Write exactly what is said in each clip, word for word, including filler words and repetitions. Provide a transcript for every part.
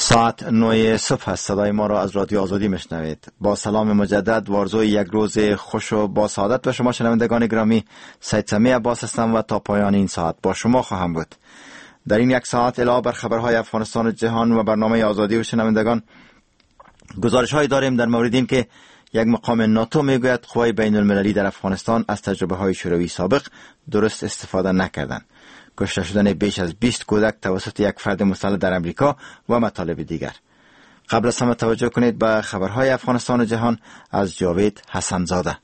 ساعت نه صبح است. صدای ما را از رادیو آزادی میشنوید. با سلام مجدد و آرزوی یک روز خوش و با سعادت به شما شنوندگان گرامی. سید سمی عباس هستم و تا پایان این ساعت با شما خواهم بود. در این یک ساعت علاوه بر خبرهای افغانستان و جهان و برنامه آزادی و شنوندگان، گزارش‌هایی داریم در مورد این که یک مقام ناتو میگوید قوای بین المللی در افغانستان از تجربه های شوروی سابق درست استفاده نکردند. کشته شدن بیش از بیست کودک توسط یک فرد مسلح در امریکا و مطالب دیگر. قبل از همه توجه کنید به خبرهای افغانستان و جهان از جاوید حسن زاده.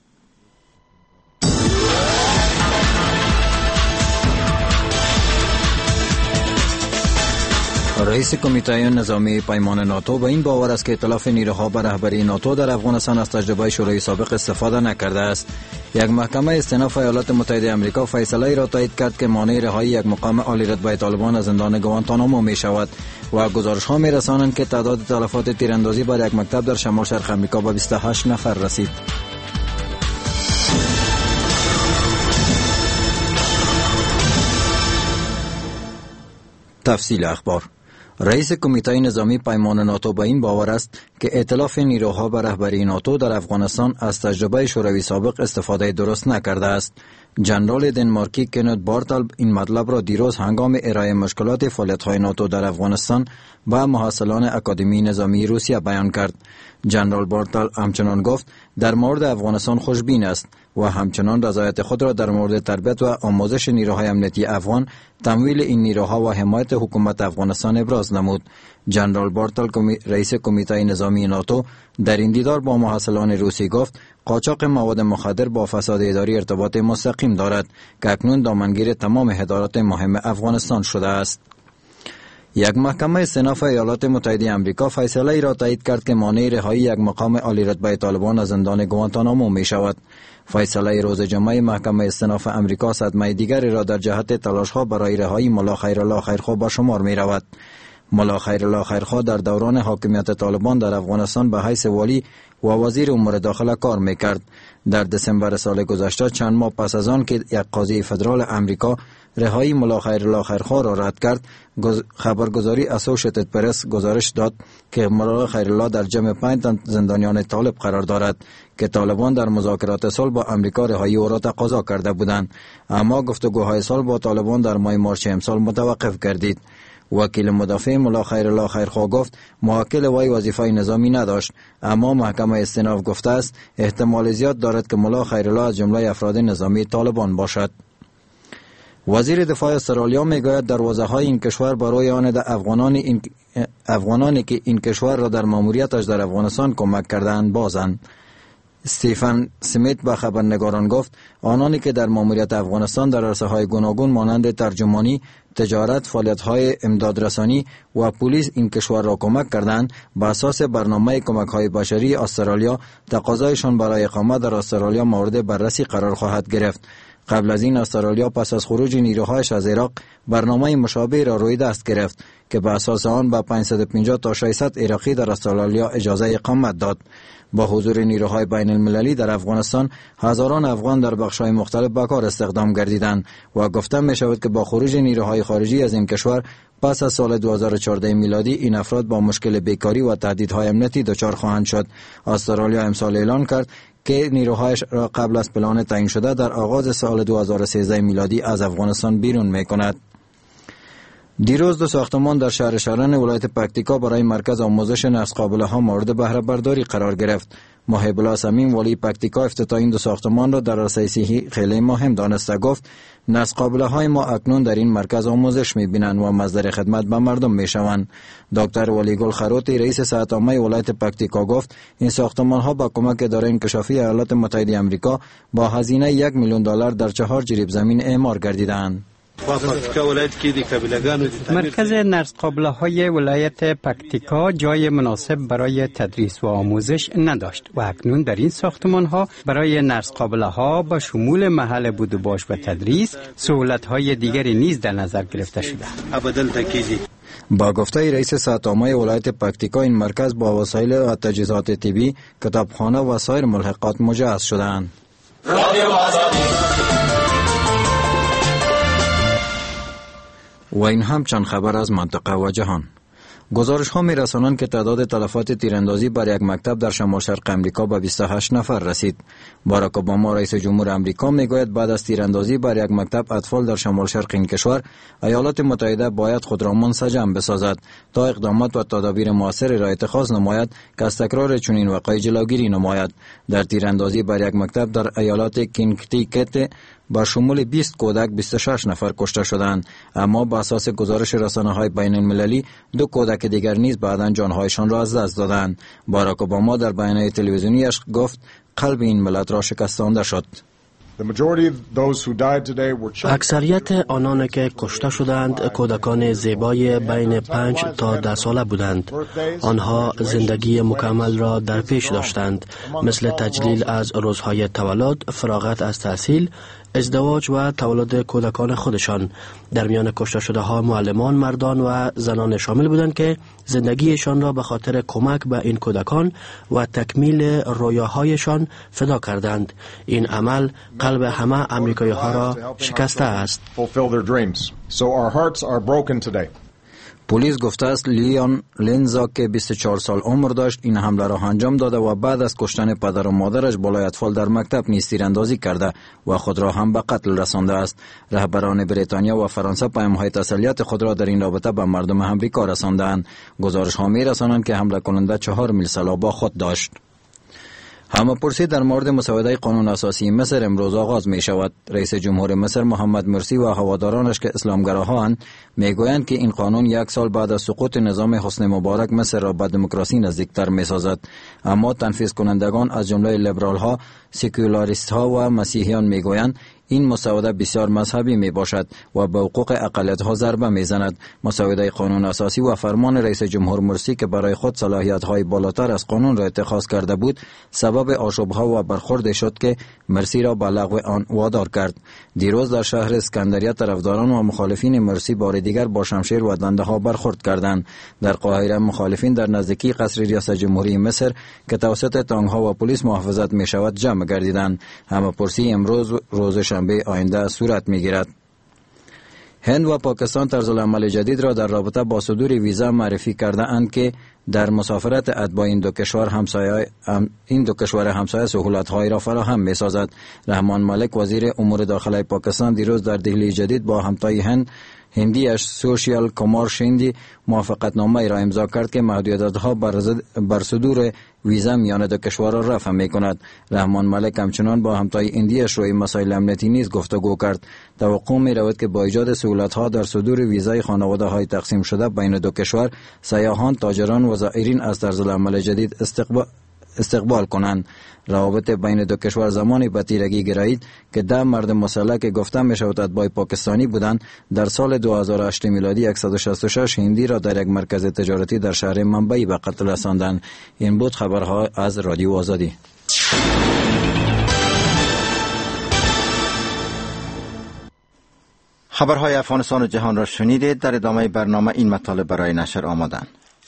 رئیس کمیته نظامی پیمان ناتو به این باور است که ائتلاف نیروها به رهبری ناتو در افغانستان از تجربه شوروی سابق استفاده نکرده است. یک محکمه استئناف ایالات متحده آمریکا فیصله را تایید کرد که مانع رهایی یک مقام عالی رتبه طالبان از زندان گوانتانامو می شود و گزارش‌ها می رسانند که تعداد تلفات تیراندازی بر یک مکتب در شمال شرق آمریکا به بیست و هشت نفر رسید. تفصیل اخبار. رئیس کمیته نظامی پیمان ناتو به این باور است که ائتلاف نیروها به رهبری ناتو در افغانستان از تجربه شوروی سابق استفاده درست نکرده است. جنرال دنمارکی کنت بارتل این مطلب را دیروز هنگام ارائه مشکلات فعالیت‌های ناتو در افغانستان به محصلان اکادمی نظامی روسیه بیان کرد. جنرال بارتل همچنان گفت در مورد افغانستان خوشبین است و همچنان رضایت خود را در مورد تربیت و آموزش نیروهای امنیتی افغان، تمویل این نیروها و حمایت حکومت افغانستان ابراز نمود. جنرال بارتل کمی... رئیس کمیته نظامی ناتو در این دیدار با محصلان روسی گفت قاچاق مواد مخدر با فساد اداری ارتباط مستقیم دارد که اکنون دامنگیر تمام ادارات مهم افغانستان شده است. یک محکمه استئناف ایالات متحده آمریکا فیصله ای را تایید کرد که مانع رهایی یک مقام عالی رتبه طالبان از زندان گوانتانامو می شود. فیصله روز جمعه محکمه استئناف آمریکا صدمه دیگری را در جهت تلاش‌ها برای رهایی ملا خیرالله خیرخواه به شمار می رود. ملا خیرالله خیرخواه در دوران حاکمیت طالبان در افغانستان به حیث والی و وزیر امور داخله کار میکرد. در دسامبر سال گذشته، چند ماه پس از آن که یک قاضی فدرال امریکا رهایی ملا خیرالله خیرخواه را رد کرد، خبرگزاری اسوشیتد پرس گزارش داد که ملا خیرالله در جمع پنج تن زندانیان طالب قرار دارد که طالبان در مذاکرات صلح با امریکا رهایی او را تقاضا کرده بودند، اما گفتگوهای صلح با طالبان در ماه مارچ امسال متوقف گردید. وکیل مدافع ملا خیرالله خیرخواه گفت موکل وی وظیفه نظامی نداشت، اما محکمه استئناف گفته است احتمال زیاد دارد که ملا خیرالله از جمله افراد نظامی طالبان باشد. وزیر دفاع استرالیا میگوید دروازه‌های این کشور برای آن افغانان این افغانانی که این کشور را در ماموریتش در افغانستان کمک کردند بازند. استیفن سمیت به خبرنگاران گفت آنانی که در ماموریت افغانستان در عرصه‌های گوناگون مانند ترجمانی، تجارت، فعالیت‌های امدادرسانی و پلیس این کشور را کمک کردند، بر اساس برنامه کمک‌های بشری استرالیا تقاضایشان برای اقامت در استرالیا مورد بررسی قرار خواهد گرفت. قبل از این استرالیا پس از خروج نیروهایش از عراق برنامه مشابه را روی دست گرفت که بر اساس آن به پانصد و پنجاه تا ششصد عراقی در استرالیا اجازه اقامت داد. با حضور نیروهای بین المللی در افغانستان، هزاران افغان در بخش‌های مختلف به کار استخدام گردیدند و گفته می شود که با خروج نیروهای خارجی از این کشور پس از سال دو هزار و چهارده میلادی این افراد با مشکل بیکاری و تهدیدهای امنیتی دچار خواهند شد. استرالیا امسال اعلان کرد که نیروهایش را قبل از پلان تعیین شده در آغاز سال دو هزار و سیزده میلادی از افغانستان بیرون می کند. دیروز دو ساختمان در شهر شرن ولایت پکتیکا برای مرکز آموزش نسقابله ها مورد بهره برداری قرار گرفت. محب الله صمیم ولی پکتیکا افتتاح این دو ساختمان را در رسیسی خیلی مهم دانسته گفت نسقابله های ما اکنون در این مرکز آموزش می بینند و مصدر خدمت به مردم می شوند. دکتر ولی گل خروتی رئیس صحت عامه ولایت پکتیکا گفت این ساختمان ها با کمک اداره انکشافی ایالات متحده آمریکا با هزینه یک میلیون دلار در چهار جریب زمین اعمار گردیدند. مرکز نسقابله های ولایت پکتیکا جای مناسب برای تدریس و آموزش نداشت و اکنون در این ساختمان ها برای نسقابله ها با شمول محل بود و باش و تدریس سهولت های دیگری نیز در نظر گرفته شده. با گفته رئیس صحت عامه ولایت پکتیکا این مرکز با وسایل و تجهیزات طبی، کتابخانه و سایر ملحقات مجهز شده‌اند. و این هم چند خبر از منطقه و جهان. گزارش ها می رسانند که تعداد تلفات تیراندازی بر یک مکتب در شمال شرق امریکا به بیست و هشت نفر رسید. باراک اوباما رئیس جمهور امریکا می گوید بعد از تیراندازی بر یک مکتب اطفال در شمال شرق این کشور، ایالات متحده باید خود را منسجم بسازد تا اقدامات و تدابیر مؤثر را اتخاذ نماید که از تکرار چنین وقایع جلوگیری نماید. در تیراندازی بر یک مکتب در ایالات کنتیکت با شمول بیست کودک بیست و شش نفر کشته شدند، اما با اساس گزارش رسانه‌های بین المللی دو کودک دیگر نیز بعداً جانهایشان را از دست دادند. باراک اوباما در بیانیه تلویزیونیش گفت قلب این ملت را شکستانده شد. اکثریت آنان که کشته شدند کودکان زیبای بین پنج تا ده ساله بودند. آنها زندگی مکمل را در پیش داشتند، مثل تجلیل از روزهای تولد، فراغت از تحصیل، ازدواج و تولد کودکان خودشان. در میان کشته شده ها معلمان، مردان و زنان شامل بودند که زندگیشان را به خاطر کمک به این کودکان و تکمیل رویاهایشان فدا کردند. این عمل قلب همه امریکایی ها را شکسته است. پلیس گفته است لیون لنزا که بیست و چهار سال عمر داشت این حمله را انجام داده و بعد از کشتن پدر و مادرش بالای اطفال در مکتب نیز تیراندازی کرده و خود را هم به قتل رسانده است. رهبران بریتانیا و فرانسه پیام‌های تسلیت خود را در این رابطه به مردم امریکا رساندند. گزارش ها می‌رسانند که حمله کننده چهار میل سلاح با خود داشت. همه‌پرسی در مورد مسوده قانون اساسی مصر امروز آغاز می شود. رئیس جمهور مصر محمد مرسی و هوادارانش که اسلامگراهان می گویند که این قانون یک سال بعد از سقوط نظام حسنی مبارک مصر را به دموکراسی نزدیکتر می سازد، اما تنفیذ کنندگان از جمله لیبرال ها، سکولاریست ها و مسیحیان می گویند این مسوده بسیار مذهبی می باشد و به حقوق اقلیت ها ضربه می زند. مسوده قانون اساسی و فرمان رئیس جمهور مرسی که برای خود صلاحیت های بالاتر از قانون را اتخاذ کرده بود، سبب آشوب ها و برخورد شد که مرسی را به لغو آن وادار کرد. دیروز در شهر اسکندریه طرفداران و مخالفین مرسی بار دیگر با شمشیر و دنده ها برخورد کردند. در قاهره مخالفین در نزدیکی قصر ریاست جمهوری مصر که توسط تانک ها و پلیس محافظت می شود جمع گردیدند. همه‌پرسی امروز روز شنبه آینده صورت می گیرد. هند و پاکستان طرزالعمل جدید را در رابطه با صدور ویزا معرفی کرده اند که در مسافرت اتباع این دو کشور همسایه این دو کشور همسایه سهولت‌هایی را فراهم می‌سازد. رحمان ملک وزیر امور داخلی پاکستان دیروز در دهلی جدید با همتای هند هندیش سوشیال کمار شیندی موافقتنامه را امضا کرد که محدودیت‌ها بر صدور ویزا میان دو کشور را رفع می‌کند. رحمان ملک همچنان با همتای هندیش روی مسائل امنیتی نیز گفتگو کرد. توقع می‌رود که با ایجاد سهولت‌ها در صدور ویزای خانواده‌های تقسیم شده بین دو کشور، سیاحان، تاجران و زائرین از طرزالعمل جدید استقبال استقبال کنند. روابط بین دو کشور زمانی به تیرگی گرایید که ده مرد مسلح که گفته می شود اتباع پاکستانی بودند در سال دو هزار و هشت میلادی صد و شصت و شش هندی را در یک مرکز تجارتی در شهر ممبئی به قتل رساندند. این بود خبرها از رادیو آزادی. خبرهای افغانستان و جهان را شنیدید. در ادامه برنامه این مطالب برای نشر آمادند.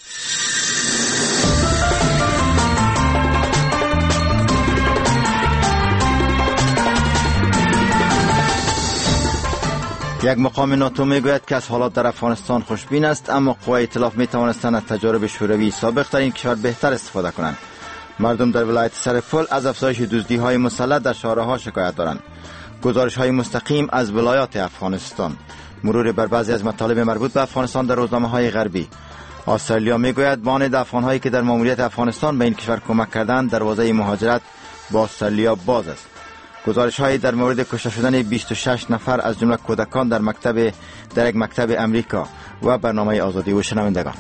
یک مقام ناتو میگوید که از حالات در افغانستان خوشبین است، اما قوای ائتلاف می توانستند از تجارب شوروی سابق در این کشور بهتر استفاده کنند. مردم در ولایت سرپل از افزایش دزدی های مسلح در شهرها شکایت دارند. گزارش های مستقیم از ولایات افغانستان. مرور بر بعضی از مطالب مربوط به افغانستان در روزنامه های غربی. استرالیا میگوید مانند افغان هایی که در ماموریت افغانستان به این کشور کمک کردند، دروازه مهاجرت با استرالیا باز است. گزارش هایی در مورد کشته شدن بیست و شش نفر از جمله کودکان در مکتب در یک مکتب امریکا و برنامه آزادی و شنوندگان.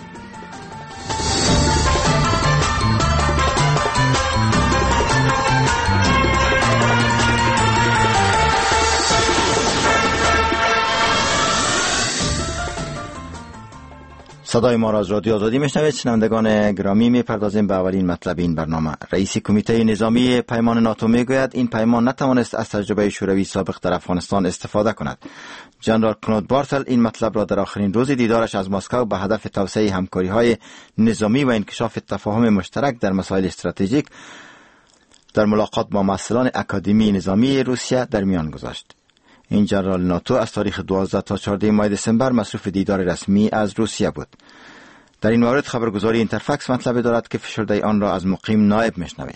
صدای ما را از رادیو آزادی میشنوید. شنوندگان گرامی، میپردازیم به اولین مطلب این برنامه. رئیس کمیته نظامی پیمان ناتو میگوید این پیمان نتوانست از تجربه شوروی سابق در افغانستان استفاده کند. جنرال کنوت بارتل این مطلب را در آخرین روز دیدارش از مسکو به هدف توسعه همکاری‌های نظامی و انکشاف تفاهم مشترک در مسائل استراتژیک در ملاقات با مسئولان اکادمی نظامی روسیه در میان گذاشت. این جنرال ناتو از تاریخ دوازده تا چهارده ماه دسامبر مصروف دیدار رسمی از روسیه بود. در این مورد خبرگزاری اینترفکس مطلب دارد که فشرده آن را از مقیم نایب میشنوید.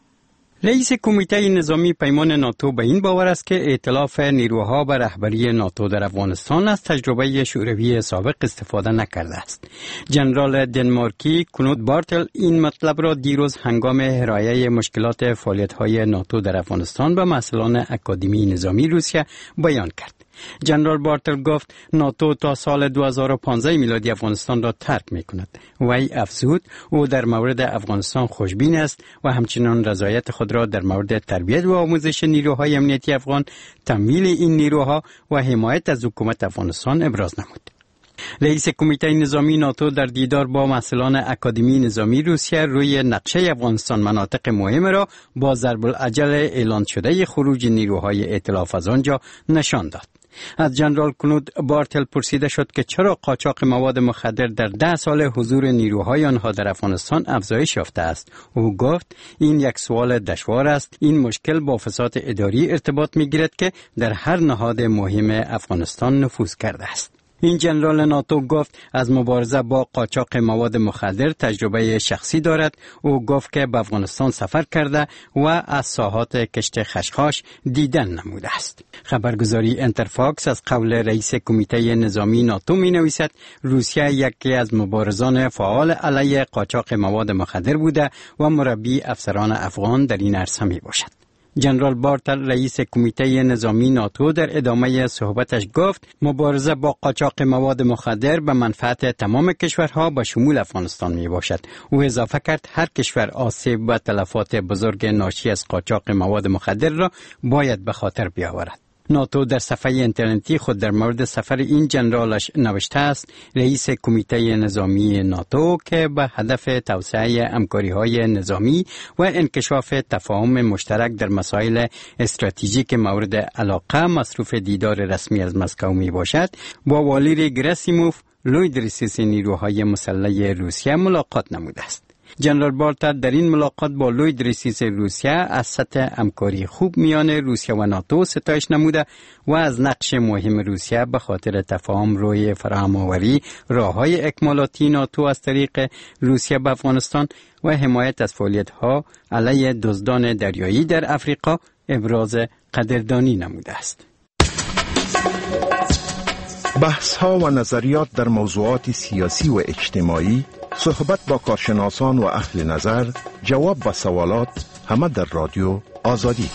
رئیس کمیته نظامی پیمان ناتو به این باور است که ائتلاف نیروها به رهبری ناتو در افغانستان از تجربه شوروی سابق استفاده نکرده است. جنرال دنمارکی کنوت بارتل این مطلب را دیروز هنگام ارائه مشکلات فعالیت‌های ناتو در افغانستان به مسئولان اکادمی نظامی روسیه بیان کرد. جنرال بارتل گفت ناتو تا سال دو هزار و پانزده میلادی افغانستان را ترک می کند. وی افزود او در مورد افغانستان خوشبین است و همچنان رضایت خود را در مورد تربیت و آموزش نیروهای امنیتی افغان، تمویل این نیروها و حمایت از حکومت افغانستان ابراز نمود. رئیس کمیته نظامی ناتو در دیدار با مسئولان اکادمی نظامی روسیه روی نقشه افغانستان مناطق مهم را با ضرب العجل اعلان شده خروج نیروهای ائتلاف از آنجا نشان داد. از جنرال کنوت بارتل پرسیده شد که چرا قاچاق مواد مخدر در ده سال حضور نیروهای آنها در افغانستان افزایش یافته است. او گفت این یک سوال دشوار است. این مشکل با فساد اداری ارتباط می‌گیرد که در هر نهاد مهم افغانستان نفوذ کرده است. این جنرال ناتو گفت از مبارزه با قاچاق مواد مخدر تجربه شخصی دارد. او گفت که به افغانستان سفر کرده و از ساحات کشت خشخاش دیدن نموده است. خبرگزاری اینترفاکس از قول رئیس کمیته نظامی ناتو می نویسد روسیه یکی از مبارزان فعال علیه قاچاق مواد مخدر بوده و مربی افسران افغان در این عرصه می باشد. جنرال بارتل رئیس کمیته نظامی ناتو در ادامه صحبتش گفت مبارزه با قاچاق مواد مخدر به منفعت تمام کشورها به شمول افغانستان می باشد. او اضافه کرد هر کشور آسیب و تلفات بزرگ ناشی از قاچاق مواد مخدر را باید به خاطر بیاورد. ناتو در صفحه اینترنتی خود در مورد سفر این جنرالش نوشته است رئیس کمیته نظامی ناتو که به هدف توسعه همکاری‌های نظامی و انکشاف تفاهم مشترک در مسائل استراتژیک مورد علاقه مصروف دیدار رسمی از مسکو می باشد با والیر گراسیموف لوید رئیس نیروهای مسلح روسیه ملاقات نموده است. جنرال بارتل در این ملاقات با لوید رئیس روسیه از سطح همکاری خوب میان روسیه و ناتو ستایش نموده و از نقش مهم روسیه به خاطر تفاهم روی فراهم‌آوری راه‌های اکمالاتی ناتو از طریق روسیه به افغانستان و حمایت از فعالیت‌ها علیه دزدان دریایی در افریقا ابراز قدردانی نموده است. بحث‌ها و نظریات در موضوعات سیاسی و اجتماعی، صحبت با کارشناسان و اهل نظر، جواب به سوالات، همه در رادیو آزادی.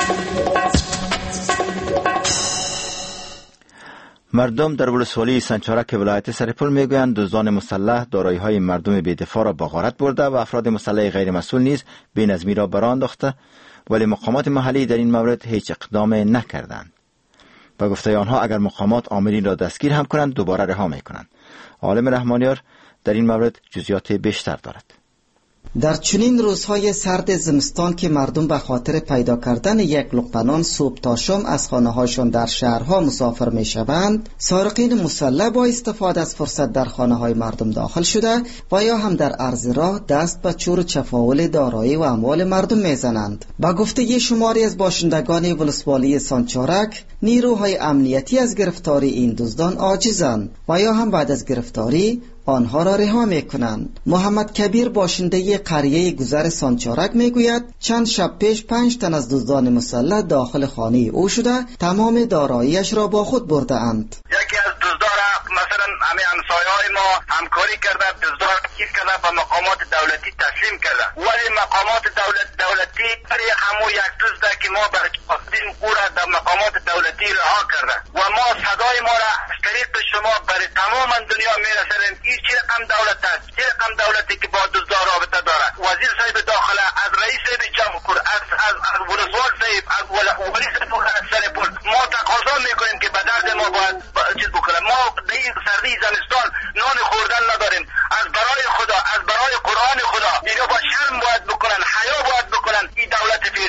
مردم در ولسوالی سنچارک ولایت سرپل میگویند دزدان مسلح دارایی‌های مردم بی‌دفاع را به غارت برده و افراد مسلح غیر مسئول نیز بی‌نظمی را برآن انداخته، ولی مقامات محلی در این مورد هیچ اقدام نکردند. به گفته آنها اگر مقامات عاملین را دستگیر هم کنند دوباره رها می‌کنند. عالم رحمانیار در این مورد جزئیات بیشتر دارد. در چنین روزهای سرد زمستان که مردم به خاطر پیدا کردن یک لقمه نان صبح تا شام از خانه‌هاشان در شهرها مسافر می‌شوند، سارقین مسلح با استفاده از فرصت در خانه‌های مردم داخل شده و یا هم در عرض راه دست به چور و چفاول دارایی و اموال مردم می‌زنند. با گفته شماری از باشندگان ولسوالی سانچارک، نیروهای امنیتی از گرفتاری این دزدان عاجزند و یا هم بعد از گرفتاری آنها را رها میکنند. محمد کبیر باشنده قریه گذر سانچارک میگوید چند شب پیش پنج تن از دزدان مسلح داخل خانه او شده تمام داراییش را با خود برده اند. یکی از دزدان مثلا همه همسایه‌های ما همکاری کرده، دزدان گیر کرده و مقامات دولتی تسلیم کرده، ولی مقامات دولت دولتی برای همو یک دزده که ما بر قصدیم او را در مقامات دولتی رها کرده و ما صدای ما را از طریق شما برای تمام دنیا میرسونیم. این چه رقم دولت است؟ چه رقم دولتی که با دزدان رابطه دارد؟ وزیر صاحب داخله، از رئیس صاحب جمهور، از از از ولسوال صاحب، از ولی صاحب از سرپل ما تقاضا میکنیم که به درد ما باید چیز بکنه. ما در این سردی زمستان نان خوردن نداریم. از برای خدا، از برای قرآن خدا اینا با شرم باید بکنن، حیا باید بکنن. این دولت فعلی ما.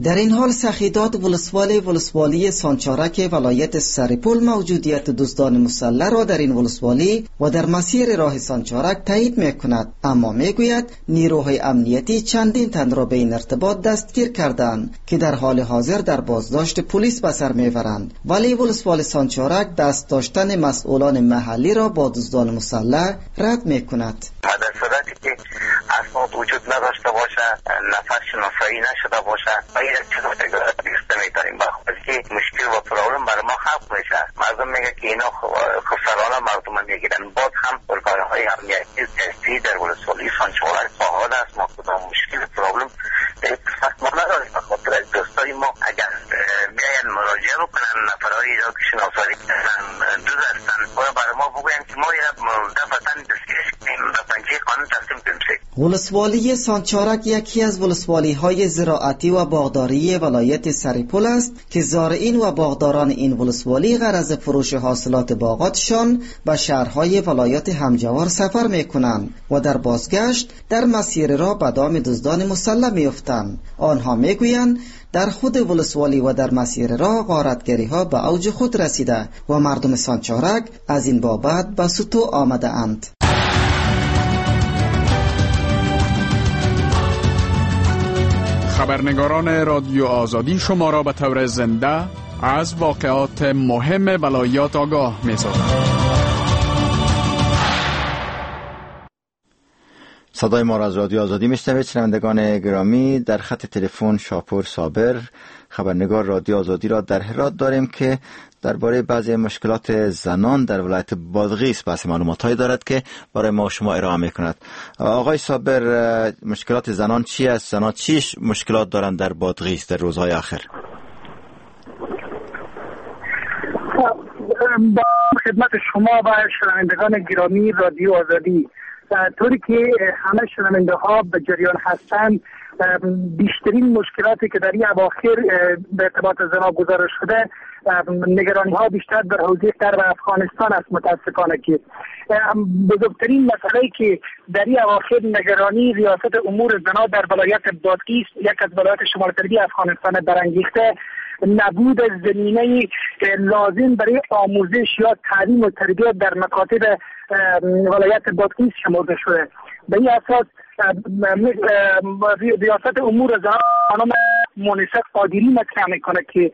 در این حال سخیدات ولسوالی ولسوالی سانچارک ولایت سرپل موجودیت دزدان مسلح را در این ولسوالی و در مسیر راه سانچارک تایید میکند، اما میگوید نیروهای امنیتی چندین تن را به این ارتباط دستگیر کردند که در حال حاضر در بازداشت پلیس به سر میبرند، ولی ولسوالی سانچارک دست داشتن مسئولان محلی را با دزدان مسلح رد میکند. در صورتی که اسناد وجود نداشته باشه، نفر شناسایی نشده باشه و این چیز رو گرفته میتاریم بخواهد که مشکل و پرابلم برای ما خلق میشه. مردم میگه که اینا خسرانه مردم میگیرن. باز هم ارگانه های امنیتی دستی در ولسوالی سانچارک فعال است. ما کدام مشکل پرابلم در قسمت ما نداریم. بخاطر از دوستای ما اگر بیاین مراجعه بکنن نفرهای را که شناسایی کردن دوز هستن و برای ما بگوین که ما یه دفعتا دستگیرش کنیم و پنجه قانون تصمیم بمسید. ولسوالی سانچارک یکی از ولسوالی های زراعتی و باغداری ولایت سرپل است که زارعین و باغداران این ولسوالی غرض فروش حاصلات باغاتشان به شهرهای ولایت همجوار سفر میکنند و در بازگشت در مسیر را به دام دزدان مسلح میافتند. آنها میگویند در خود ولسوالی و در مسیر راه غارتگری ها به اوج خود رسیده و مردم سانچارک از این بابت به سطو آمده اند. خبرنگاران رادیو آزادی شما را به طور زنده از واقعات مهم ولایات آگاه می‌سازند. صدای ما را از رادیو آزادی میشنوید. شنوندگان گرامی، در خط تلفن شاپور صابر خبرنگار رادیو آزادی را در هرات داریم که درباره بعضی مشکلات زنان در ولایت بادغیس بحث معلوماتایی دارد که برای ما شما ارائه میکند. آقای صابر، مشکلات زنان چی است؟ زنان چی مشکلات دارند در بادغیس در روزهای آخر؟ با خدمت شما و شنوندگان گرامی رادیو آزادی، طوری که همه شنونده ها به جریان هستند، بیشترین مشکلاتی که در این اواخر به ارتباط زنا گزارش شده، نگرانی ها بیشتر در حوزه غرب افغانستان است. متاسفانه که بزرگترین مسئله که در این اواخر نگرانی ریاست امور زنا در ولایت بادغیس، یک از ولایات شمال غربی افغانستان، برانگیخته نبود زمینه لازم برای آموزش یا تعلیم و تربیت در مکاتب ولایت بادغیس شمرده شده. به این اساس ریاست امور زنان خانم مونسه قادری مطرح میکنه که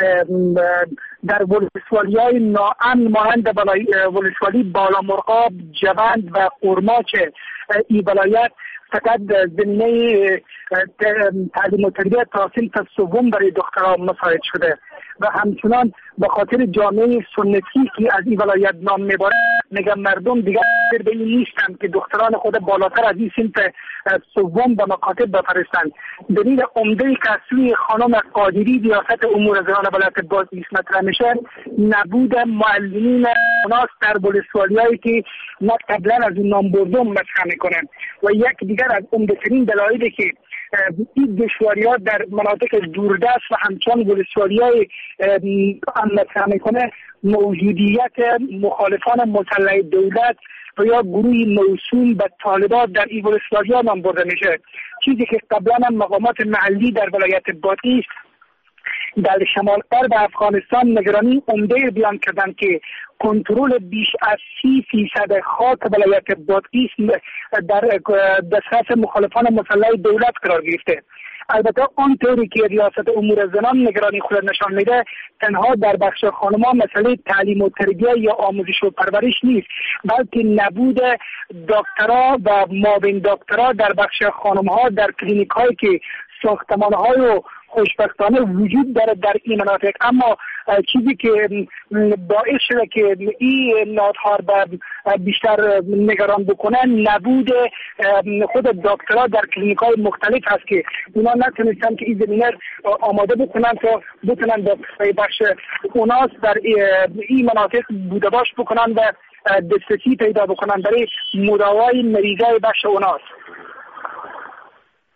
در ولسوالی های ناامن مانند ولسوالی بالامرغاب، جوند و قرماچ این ولایت فقط زمینه تعلیم و تربیت تحصیل تا سوم برای دختران مساعد شده و همچنان به خاطر جامعه سنتی که از این ولایت نام میبره، میگم مردم دیگر به این نیستند که دختران خود بالاتر از این سمت سوم به مکاتب بفرستند. دلیل عمده که از سوی خانم قادری ریاست امور زنان ولایت بادغیس مطرح میشه، نبود معلمین مناسب در ولسوالی‌هایی که ما قبلا از این نام بردم مطرح میکنن و یک دیگر از عمده‌ترین دلایلی که این دشواری‌ها در مناطق دوردست و همچنان ولسوالی‌های مطرح میکنه، موجودیت مخالفان مسلح دولت و یا گروهی موسوم به طالبان در این ولسوالی‌ها نام برده میشه، چیزی که قبلا هم مقامات محلی در ولایت بادغیس در شمال غرب افغانستان نگرانی عمده بیان کردن که کنترل بیش از سی فیصد خاک ولایت بادغیس در دسترس مخالفان مسلح دولت قرار گرفته. البته آنطوری که ریاست امور زنان نگرانی خود نشان میده، تنها در بخش خانم‌ها مسئله تعلیم و تربیت یا آموزش و پرورش نیست، بلکه نبود دکترا و معاون دکترا در بخش خانم‌ها در کلینیک‌هایی که ساختمان‌های و خوشبختانه وجود داره در این مناطق. اما چیزی که باعث شده که این نهادها بیشتر نگران بکنن، نبود خود دکترها در کلینیک‌های مختلف هست که اونا نتونستن که این زمینه آماده بکنن تا بتونن در بخش اوناس در این مناطق بوده باش بکنن و دسترسی پیدا بکنن برای مداوای مریضای بخش اوناس.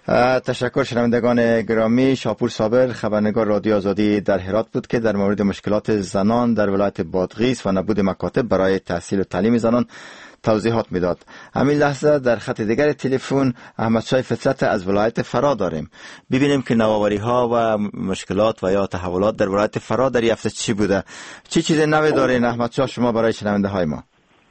تشکر. شنوندگان گرامی، شاپور صابر خبرنگار رادیو آزادی در هرات بود که در مورد مشکلات زنان در ولایت بادغیس و نبود مکاتب برای تحصیل و تعلیم زنان توضیحات میداد. همین لحظه در خط دیگر تلفن احمد شاه فطرت از ولایت فرا داریم. ببینیم که نوآوری ها و مشکلات و یا تحولات در ولایت فرا در این هفته چی بوده. چی چیز نوی دارین احمد شاه شما برای شنونده های ما؟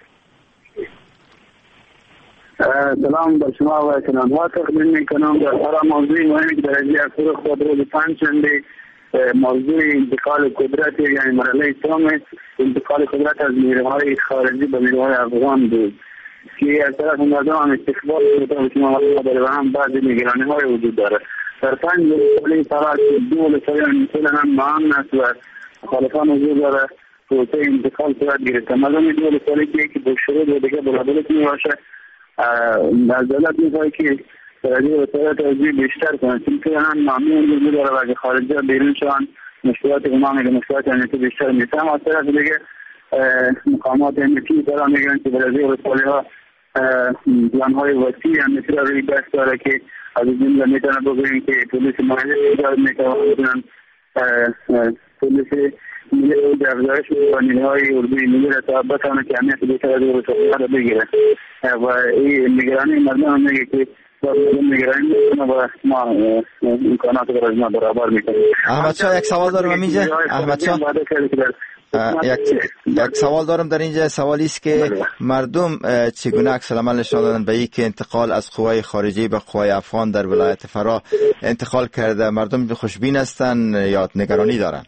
سلام بر شما و شنونده ها. تقدیم میکنم در فرا موضوع مهمی که در اجرای فروغ خود روز پنجشنبه موضوع انتقال قدرت یعنی مرحله سوم انتقال قدرت از نیروهای خارجی به نیروهای افغان بود که از طرف مردم هم استقبال شده که ما داره و هم بعضی نگرانی های وجود داره. در پنج ساله فرا دو ولسوالی مثلا هم مهم است و مخالفان حضور داره پروسه انتقال صورت گرفته. مردم دو ولسوالی که یکی به شروط و دیگه برابرت میباشه از دولت میخواه که درجه وسایت توجیه بیشتر کنند چون که هم معمول وجود داره و اگه خارجی ها بیرون شوند مشکلات امام اگه مشکلات امنیتی بیشتر میشه. هم از طرف دیگه مقامات امنیتی دارا میگن که درجه وسایلی ها پلانهای وسیع امنیتی را روی دست داره که از این جمله میتونه بگوییم که پلیس محلی ایجاد میتونن پلیس ملی رو در افزایش و نیروهای اردوی ملی را تا بتونه که امنیت بیشتر از وسایلی ها را بگیره و این نگرانی مردم هم میگه که نگرانی میکنه و ما امکانات را از ما برابر میکنیم. احمد شاه یک سوال دارم اینجا. احمد شاه یک یک سوال دارم در اینجا. سوالی است که مردم چگونه عکس العمل نشان دادن به اینکه انتقال از قوای خارجی به قوای افغان در ولایت فرا انتقال کرده؟ مردم خوشبین هستند یا نگرانی دارن؟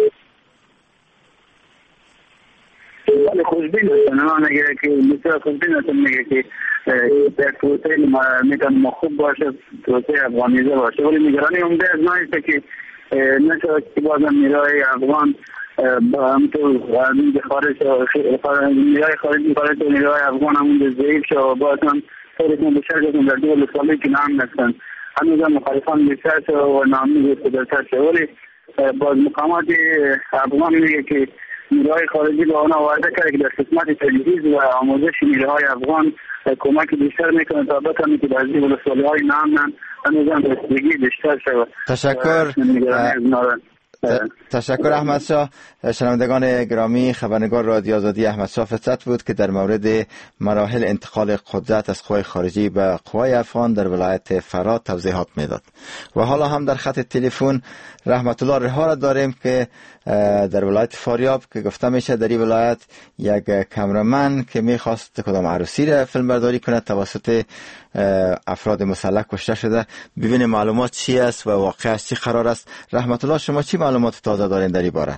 ولی خوشبین هستن. من میگه که بسیار خوشبین هستن. میگه که در توسعه میتونه خوب باشه، توسعه افغانیزه باشه. ولی نگرانی عمده از ما است که نشود که بازم نیروهای افغان با همطور خارج نیروهای خارجی خارج و نیروهای افغان همون ضعیف شد و باز هم خیلیتون بشر جدن در دول سالی که نام نستن هنوز هم مخالفان بیشتر شد و نامی قدرتر شد. ولی باز مقامات افغان میگه که نیروهای خارجی با آنها وعده کرده که در خدمت تجهیز و آموزش نیروهای افغان کمک بیشتر میکنه تا بتونه که بعضی ولسوالی‌های نامن هنوز هم رسیدگی بیشتر شود. تشکر. تشکر احمد شاه. شنوندگان گرامی، خبرنگار رادیو آزادی احمد شاه فطرت بود که در مورد مراحل انتقال قدرت از قوای خارجی به قوای افغان در ولایت فرا توضیحات میداد. و حالا هم در خط تلفن رحمت الله رها را داریم که در ولایت فاریاب که گفته میشه در این ولایت یک کامرامن که میخواست کدام عروسی را فیلم برداری کنه توسط افراد مسلح کشته شده. ببینیم معلومات چی است و واقعش چی قرار است. رحمت الله شما چی معلومات تازه دارین در این باره؟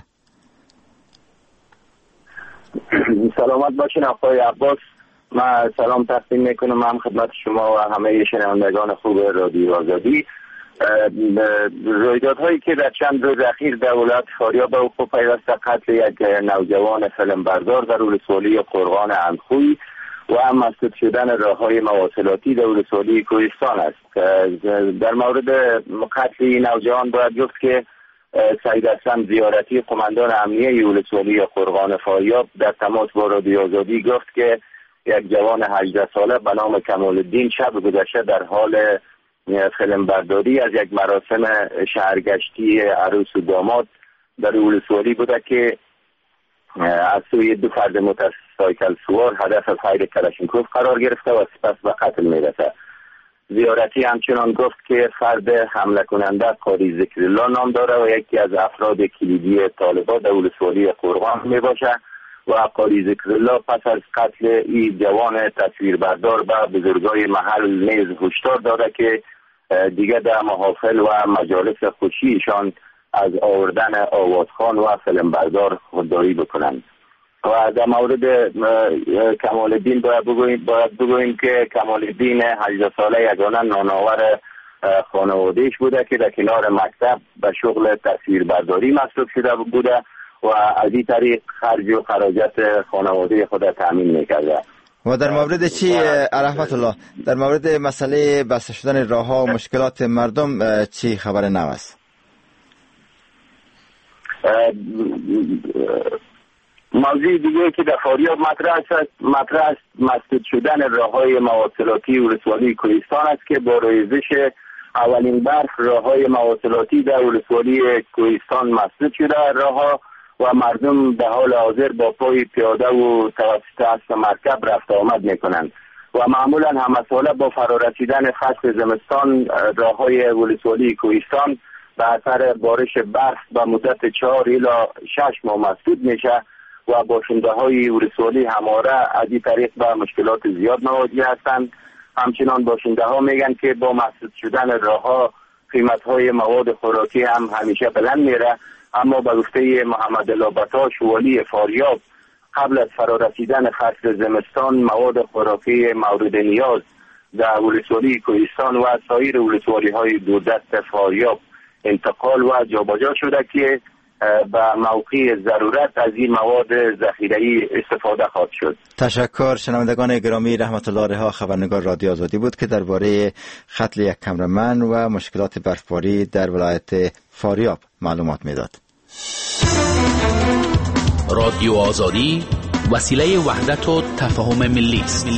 سلامت باشین آقای عباس. من سلام تقدیم میکنم هم خدمت شما و همه شنوندگان خوب رادیو آزادی. رویدادهایی که در چند روز اخیر در ولایت فاریاب به وقوع پیوسته قتل یک نوجوان فیلمبردار در ولسوالی قرغان اندخوی و هم مسدود شدن راههای مواصلاتی در ولسوالی کوهستان است. در مورد قتل این نوجوان باید گفت که سید حسن زیارتی قماندان امنیه ولسوالی قرغان فاریاب در تماس با رادیو آزادی گفت که یک جوان هجده ساله به نام کمال الدین شب گذشته در حال فیلم برداری از یک مراسم شهرگشتی عروس و داماد در ولسوالی بوده که از سوی دو فرد موتورسایکل سوار هدف از حیر کلاشینکوف قرار گرفته و سپس به قتل میرسه. زیارتی همچنان گفت که فرد حمله کننده قاری ذکرالله نام داره و یکی از افراد کلیدی طالبان در ولسوالی قرغان می باشه و قاری ذکرالله پس از قتل این جوان تصویربردار به بزرگای محل نیز هشدار داده که دیگه در محافل و مجالس خوشیشان از آوردن آوازخوان و فیلمبردار خودداری بکنند. و در مورد کمال الدین باید بگوییم, باید بگوییم که کمال الدین هجده ساله یگانه نانآور خانوادهش بوده که در کنار مکتب به شغل تصویربرداری مصروف شده بوده و از این طریق خرج و خراجات خانواده خود تامین میکرده. و در مورد چی رحمت الله در مورد مسئله بسته شدن راه ها و مشکلات مردم چی خبر نو است؟ موضوع دیگه که در فاریاب مطرح است مطرح است مسدود شدن راههای مواصلاتی ولسوالی کوهستان است که با ریزش اولین برف راههای مواصلاتی در ولسوالی کوهستان مسدود شده. راهها و مردم به حال حاضر با پای پیاده و توسط اسب مرکب رفت آمد میکنند و معمولا همه ساله با فرارسیدن فصل زمستان راههای ولسوالی کوهستان به اثر بارش برف به مدت چهار الی شش ماه مسدود میشه و باشنده های ولسوالی هماره از این طریق به مشکلات زیاد مواجه هستند. همچنان باشنده ها میگن که با مسدود شدن راهها قیمت های مواد خوراکی هم همیشه بلند میره، اما به گفته محمد لابتاش والی فاریاب قبل از فرارسیدن فصل زمستان مواد خوراکی مورد نیاز در ولسوالی کوهستان و سایر ولسوالی های دوردست فاریاب انتقال و جابجا شده که به موقع ضرورت از این مواد ذخیره‌ای استفاده خواهد شد. تشکر. شنوندگان گرامی، رحمت الله رها خبرنگار رادیو آزادی بود که درباره قتل یک کامرمن و مشکلات برفباری در ولایت فاریاب معلومات میداد. رادیو آزادی وسیله وحدت و تفاهم ملی است.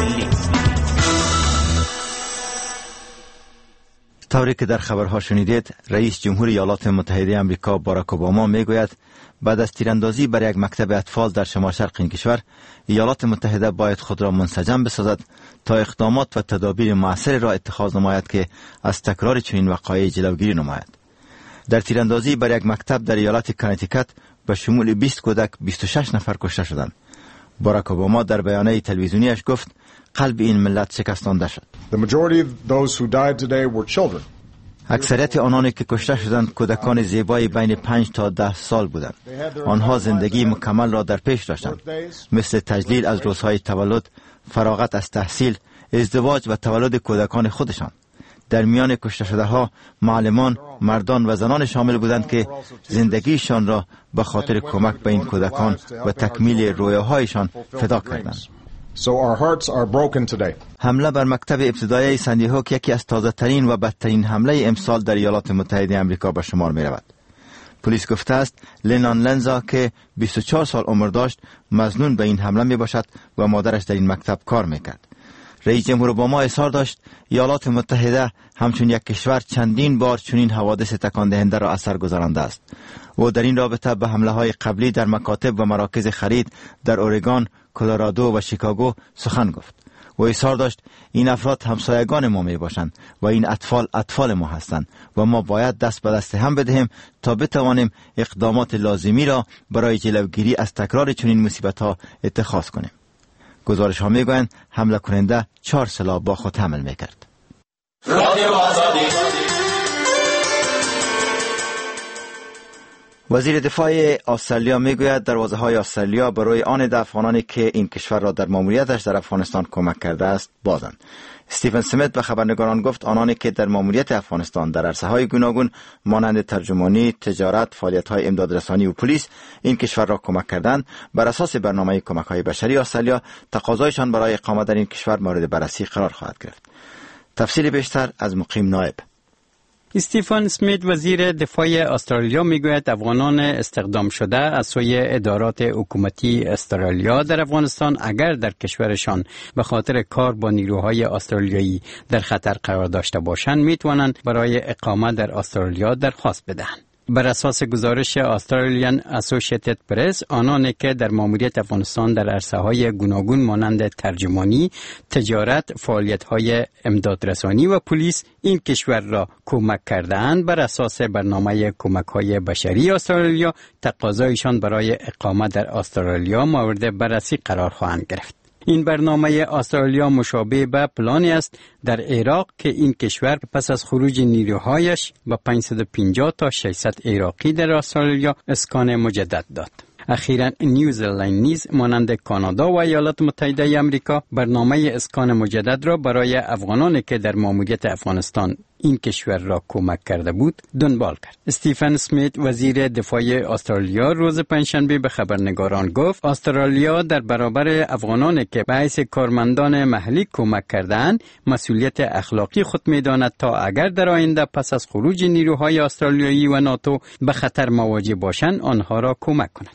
طوری که در خبرها شنیدید، رئیس جمهور ایالات متحده آمریکا باراک اوباما میگوید بعد از تیراندازی بر یک مکتب اطفال در شمال شرق این کشور، ایالات متحده باید خود را منسجم بسازد تا اقدامات و تدابیر مؤثر را اتخاذ نماید که از تکرار چنین وقایع جلوگیری نماید. در تیراندازی بر یک مکتب در ایالت کانتیکت به شمول بیست کودک بیست و شش نفر کشته شدند. باراک اوباما در بیانیه تلویزیونیش گفت قلب این ملت شکستانده شد. The majority of those who died today were children. اکثریت آنانی که کشته شدند کودکان زیبای بین پنج تا ده سال بودند. آنها زندگی مکمل را در پیش داشتند، مثل تجلیل از روزهای تولد، فراغت از تحصیل، ازدواج و تولد کودکان خودشان. در میان کشته شده ها معلمان، مردان و زنان شامل بودند که زندگیشان را به خاطر کمک به این کودکان و تکمیل رویاهایشان فدا کردند. So our hearts are broken today. حمله بر مکتب ابتدایی سندی هوک یکی از تازه ترین و بدترین حمله امسال در ایالات متحده آمریکا به شمار می رود. پلیس گفته است لینان لنزا که بیست و چهار سال عمر داشت مظنون به این حمله می باشد و مادرش در این مکتب کار می کرد. رئیس جمهور اوباما اظهار داشت ایالات متحده همچون یک کشور چندین بار چنین حوادث تکان دهنده را اثر گذرانده است. و در این رابطه به حمله های قبلی در مکاتب و مراکز خرید در اورگان، کلرادو و شیکاگو سخن گفت و اظهار داشت این افراد همسایگان ما می باشند و این اطفال اطفال ما هستند و ما باید دست به دست هم بدهیم تا بتوانیم اقدامات لازمی را برای جلوگیری از تکرار چنین مصیبت ها اتخاذ کنیم. گزارش ها می گویند حمله کننده چهار سلاح با خود حمل می کرد. وزیر دفاع استرالیا میگوید دروازه‌های استرالیا برای آن افغانانی که این کشور را در ماموریتش در افغانستان کمک کرده است بازند. استیفن سمیت به خبرنگاران گفت آنانی که در ماموریت افغانستان در عرصه‌های گوناگون مانند ترجمانی، تجارت، فعالیت‌های امدادرسانی و پلیس این کشور را کمک کردند، بر اساس برنامه کمک‌های بشری استرالیا تقاضایشان برای اقامت در این کشور مورد بررسی قرار خواهد گرفت. تفصیل بیشتر از مقیم نائب. استیفن سمیت وزیر دفاع استرالیا میگوید افغانان استخدام شده از سوی ادارات حکومتی استرالیا در افغانستان اگر در کشورشان به خاطر کار با نیروهای استرالیایی در خطر قرار داشته باشند میتوانند برای اقامت در استرالیا درخواست بدهند. بر اساس گزارش استرالیان اسوسییتد پرس، آنانی که در ماموریت افغانستان در عرصه‌های گوناگون مانند ترجمانی، تجارت، فعالیت‌های امدادرسانی و پلیس این کشور را کمک کرده‌اند، بر اساس برنامه کمک‌های بشری استرالیا تقاضایشان برای اقامت در استرالیا مورد بررسی قرار خواهند گرفت. این برنامه استرالیا مشابه به پلانی است در عراق که این کشور پس از خروج نیروهایش با پانصد و پنجاه تا ششصد عراقی در استرالیا اسکان مجدد داد. اخیراً نیوزلند نیز مانند کانادا و ایالات متحده آمریکا برنامه اسکان مجدد را برای افغانانی که در ماموریت افغانستان این کشور را کمک کرده بود دنبال کرد. استیفن سمیت وزیر دفاع استرالیا روز پنجشنبه به خبرنگاران گفت استرالیا در برابر افغانانی که به حیث کارمندان محلی کمک کردند مسئولیت اخلاقی خود می‌داند تا اگر در آینده پس از خروج نیروهای استرالیایی و ناتو به خطر مواجه باشند آنها را کمک کند.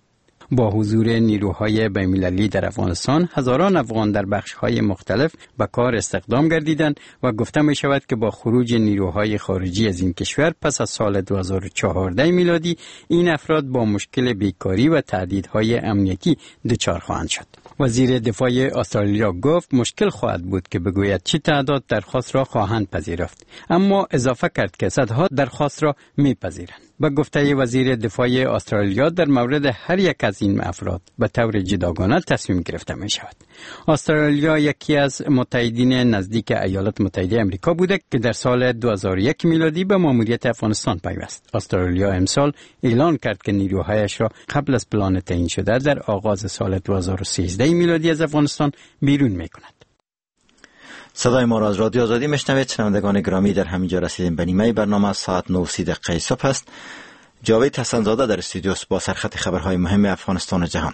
با حضور نیروهای بین‌المللی در افغانستان هزاران افغان در بخش‌های مختلف به کار استخدام گردیدند و گفته می شود که با خروج نیروهای خارجی از این کشور پس از سال دو هزار و چهارده میلادی این افراد با مشکل بیکاری و تهدیدهای امنیتی دچار خواهند شد. وزیر دفاع استرالیا گفت مشکل خواهد بود که بگوید چه تعداد درخواست را خواهند پذیرفت، اما اضافه کرد که صدها درخواست را میپذیرند. با گفته وزیر دفاع استرالیا در مورد هر یک از این افراد به طور جداگانه تصمیم گرفته می شود. استرالیا یکی از متحدین نزدیک ایالات متحده آمریکا بوده که در سال دو هزار و یک میلادی به ماموریت افغانستان پیوست. استرالیا امسال اعلان کرد که نیروهایش را قبل از پلان تعیین شده در آغاز سال دو هزار و سیزده میلادی از افغانستان بیرون می کند. صدای ما را از رادیو آزادی میشنوید. شنوندگان گرامی، در همینجا رسیدیم به نیمه برنامه. ساعت نه و سی دقیقه صبح است. جاوید حسن‌زاده در استودیو با سرخط خبرهای مهم افغانستان و جهان.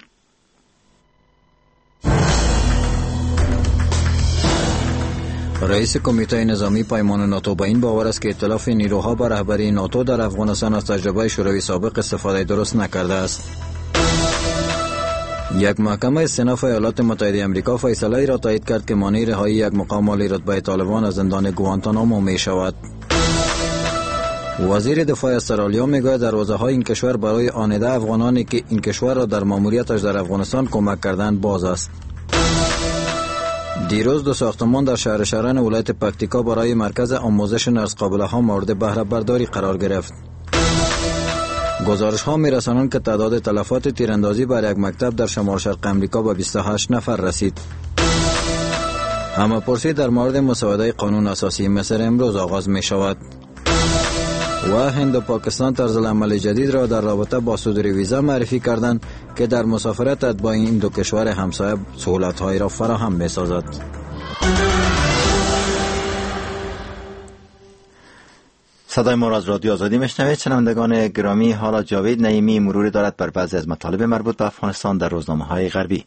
رئیس کمیته نظامی پیمان ناتو به این باور است که ائتلاف نیروها به رهبری ناتو در افغانستان از تجربه شوروی سابق استفاده درست نکرده است. یک محکمه استئناف ایالات متحده آمریکا فیصله را تایید کرد که مانع رهایی یک مقام عالی رتبه طالبان از زندان گوانتانامو می شود. وزیر دفاع استرالیا میگوید دروازه‌های این کشور برای آنده افغانانی که این کشور را در ماموریتش در افغانستان کمک کردند باز است. دیروز دو ساختمان در شهر شرن ولایت پکتیکا برای مرکز آموزش نرس‌قابله‌ها مورد بهره برداری قرار گرفت. گزارش ها می رسانند که تعداد تلفات تیراندازی بر یک مکتب در شمال شرق امریکا به بیست و هشت نفر رسید. همه‌پرسی در مورد مسوده قانون اساسی مصر امروز آغاز می شود. و هند و پاکستان طرز العمل جدید را در رابطه با صدور ویزا معرفی کردند که در مسافرت با این دو کشور همسایه سهولت‌هایی را فراهم می سازد. صدای ما را از رادیو آزادی میشنوید. شنوندگان گرامی، حالا جاوید نعیمی مروری دارد بر بعضی از مطالب مربوط به افغانستان در روزنامه‌های غربی.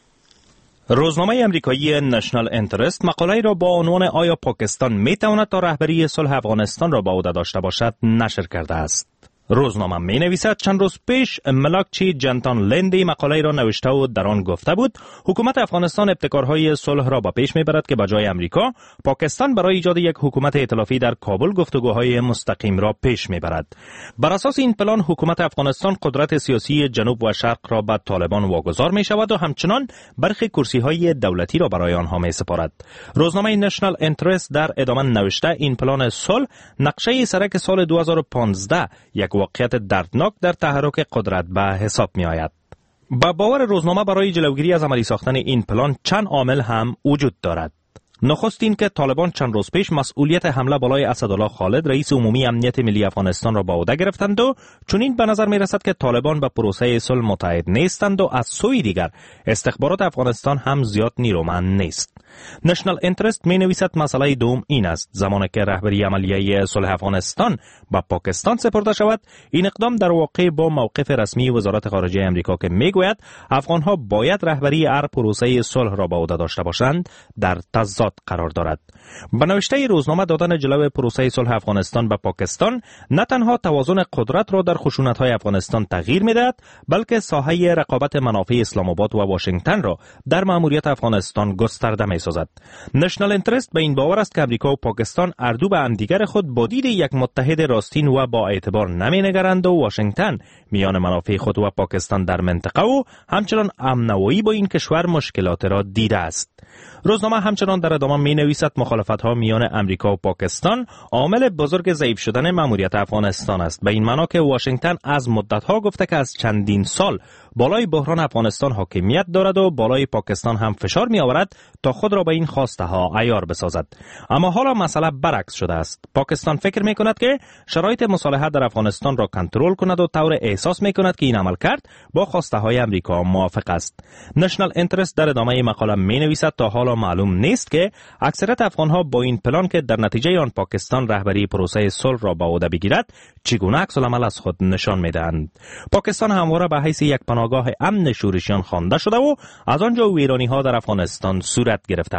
روزنامه امریکایی نشنال انترست مقاله‌ای را با عنوان آیا پاکستان میتواند تا رهبری صلح افغانستان را به عهده داشته باشد نشر کرده است. روزنامه می نویسد چند روز پیش ملاکچی جنتان لندی مقاله را نوشته و در آن گفته بود حکومت افغانستان ابتکارهای صلح را به پیش میبرد که بجای امریکا پاکستان برای ایجاد یک حکومت ائتلافی در کابل گفتگوهای مستقیم را پیش میبرد. بر اساس این پلان حکومت افغانستان قدرت سیاسی جنوب و شرق را به طالبان واگذار می شود و همچنان برخی کرسی‌های دولتی را برای آنها می سپارد. روزنامه نشنال انترست در ادامه نوشته این پلان صلح نقشه سرک سال دو هزار و پانزده یک واقعیت دردناک در تحرک قدرت به حساب می آید. با باور روزنامه برای جلوگیری از عملی ساختن این پلان چند عامل هم وجود دارد. نخست این که طالبان چند روز پیش مسئولیت حمله بالای اسدالله خالد رئیس عمومی امنیت ملی افغانستان را به عهده گرفتند و چنین به نظر می رسد که طالبان به پروسه صلح متحد نیستند و از سوی دیگر استخبارات افغانستان هم زیاد نیرومند نیست. نشنال انترست می نویسد مسئله دوم این است: زمانی که رهبری عملیه صلح افغانستان به پاکستان سپرده شود، این اقدام در واقع با موقف رسمی وزارت خارجه امریکا که می گوید افغانها باید رهبری هر پروسه صلح را به عهده داشته باشند در تضاد قرار دارد. به نوشته روزنامه دادن جلو پروسه صلح افغانستان به پاکستان نه تنها توازن قدرت را در خشونت‌های افغانستان تغییر می‌دهد، بلکه ساحه رقابت منافع اسلام آباد و واشنگتن را در مأموریت افغانستان گسترده می‌سازد. نشنال انترست به این باور است که امریکا و پاکستان اردو به همدیگر خود با دید یک متحد راستین و با اعتبار نمی‌نگرند و واشنگتن میان منافع خود و پاکستان در منطقه و همچنان امن‌نوایی با این کشور مشکلات را دیده است. روزنامه همچنان در ادامه می نویسد مخالفت‌ها میان امریکا و پاکستان عامل بزرگ ضعیف شدن مأموریت افغانستان است، به این معنا که واشنگتن از مدت‌ها گفته که از چندین سال بالای بحران افغانستان حاکمیت دارد و بالای پاکستان هم فشار می آورد تا خود را به این خواسته ها عیار بسازد. اما حالا مسئله برعکس شده است. پاکستان فکر می کند که شرایط مصالحه در افغانستان را کنترل کند و طور احساس می کند که این عمل کرد با خواسته های امریکا موافق است. نشنال انترست در ادامه مقاله می نویسد تا حالا معلوم نیست که اکثریت افغانها با این پلان که در نتیجه آن پاکستان رهبری پروسه صلح را به عهده بگیرد چگونه عکس العمل از خود نشان می‌دهند. پاکستان همواره به حیث یک پناهگاه امن شورشیان خوانده شده و از آنجا ویرانی‌ها در افغانستان صورت گرفته است.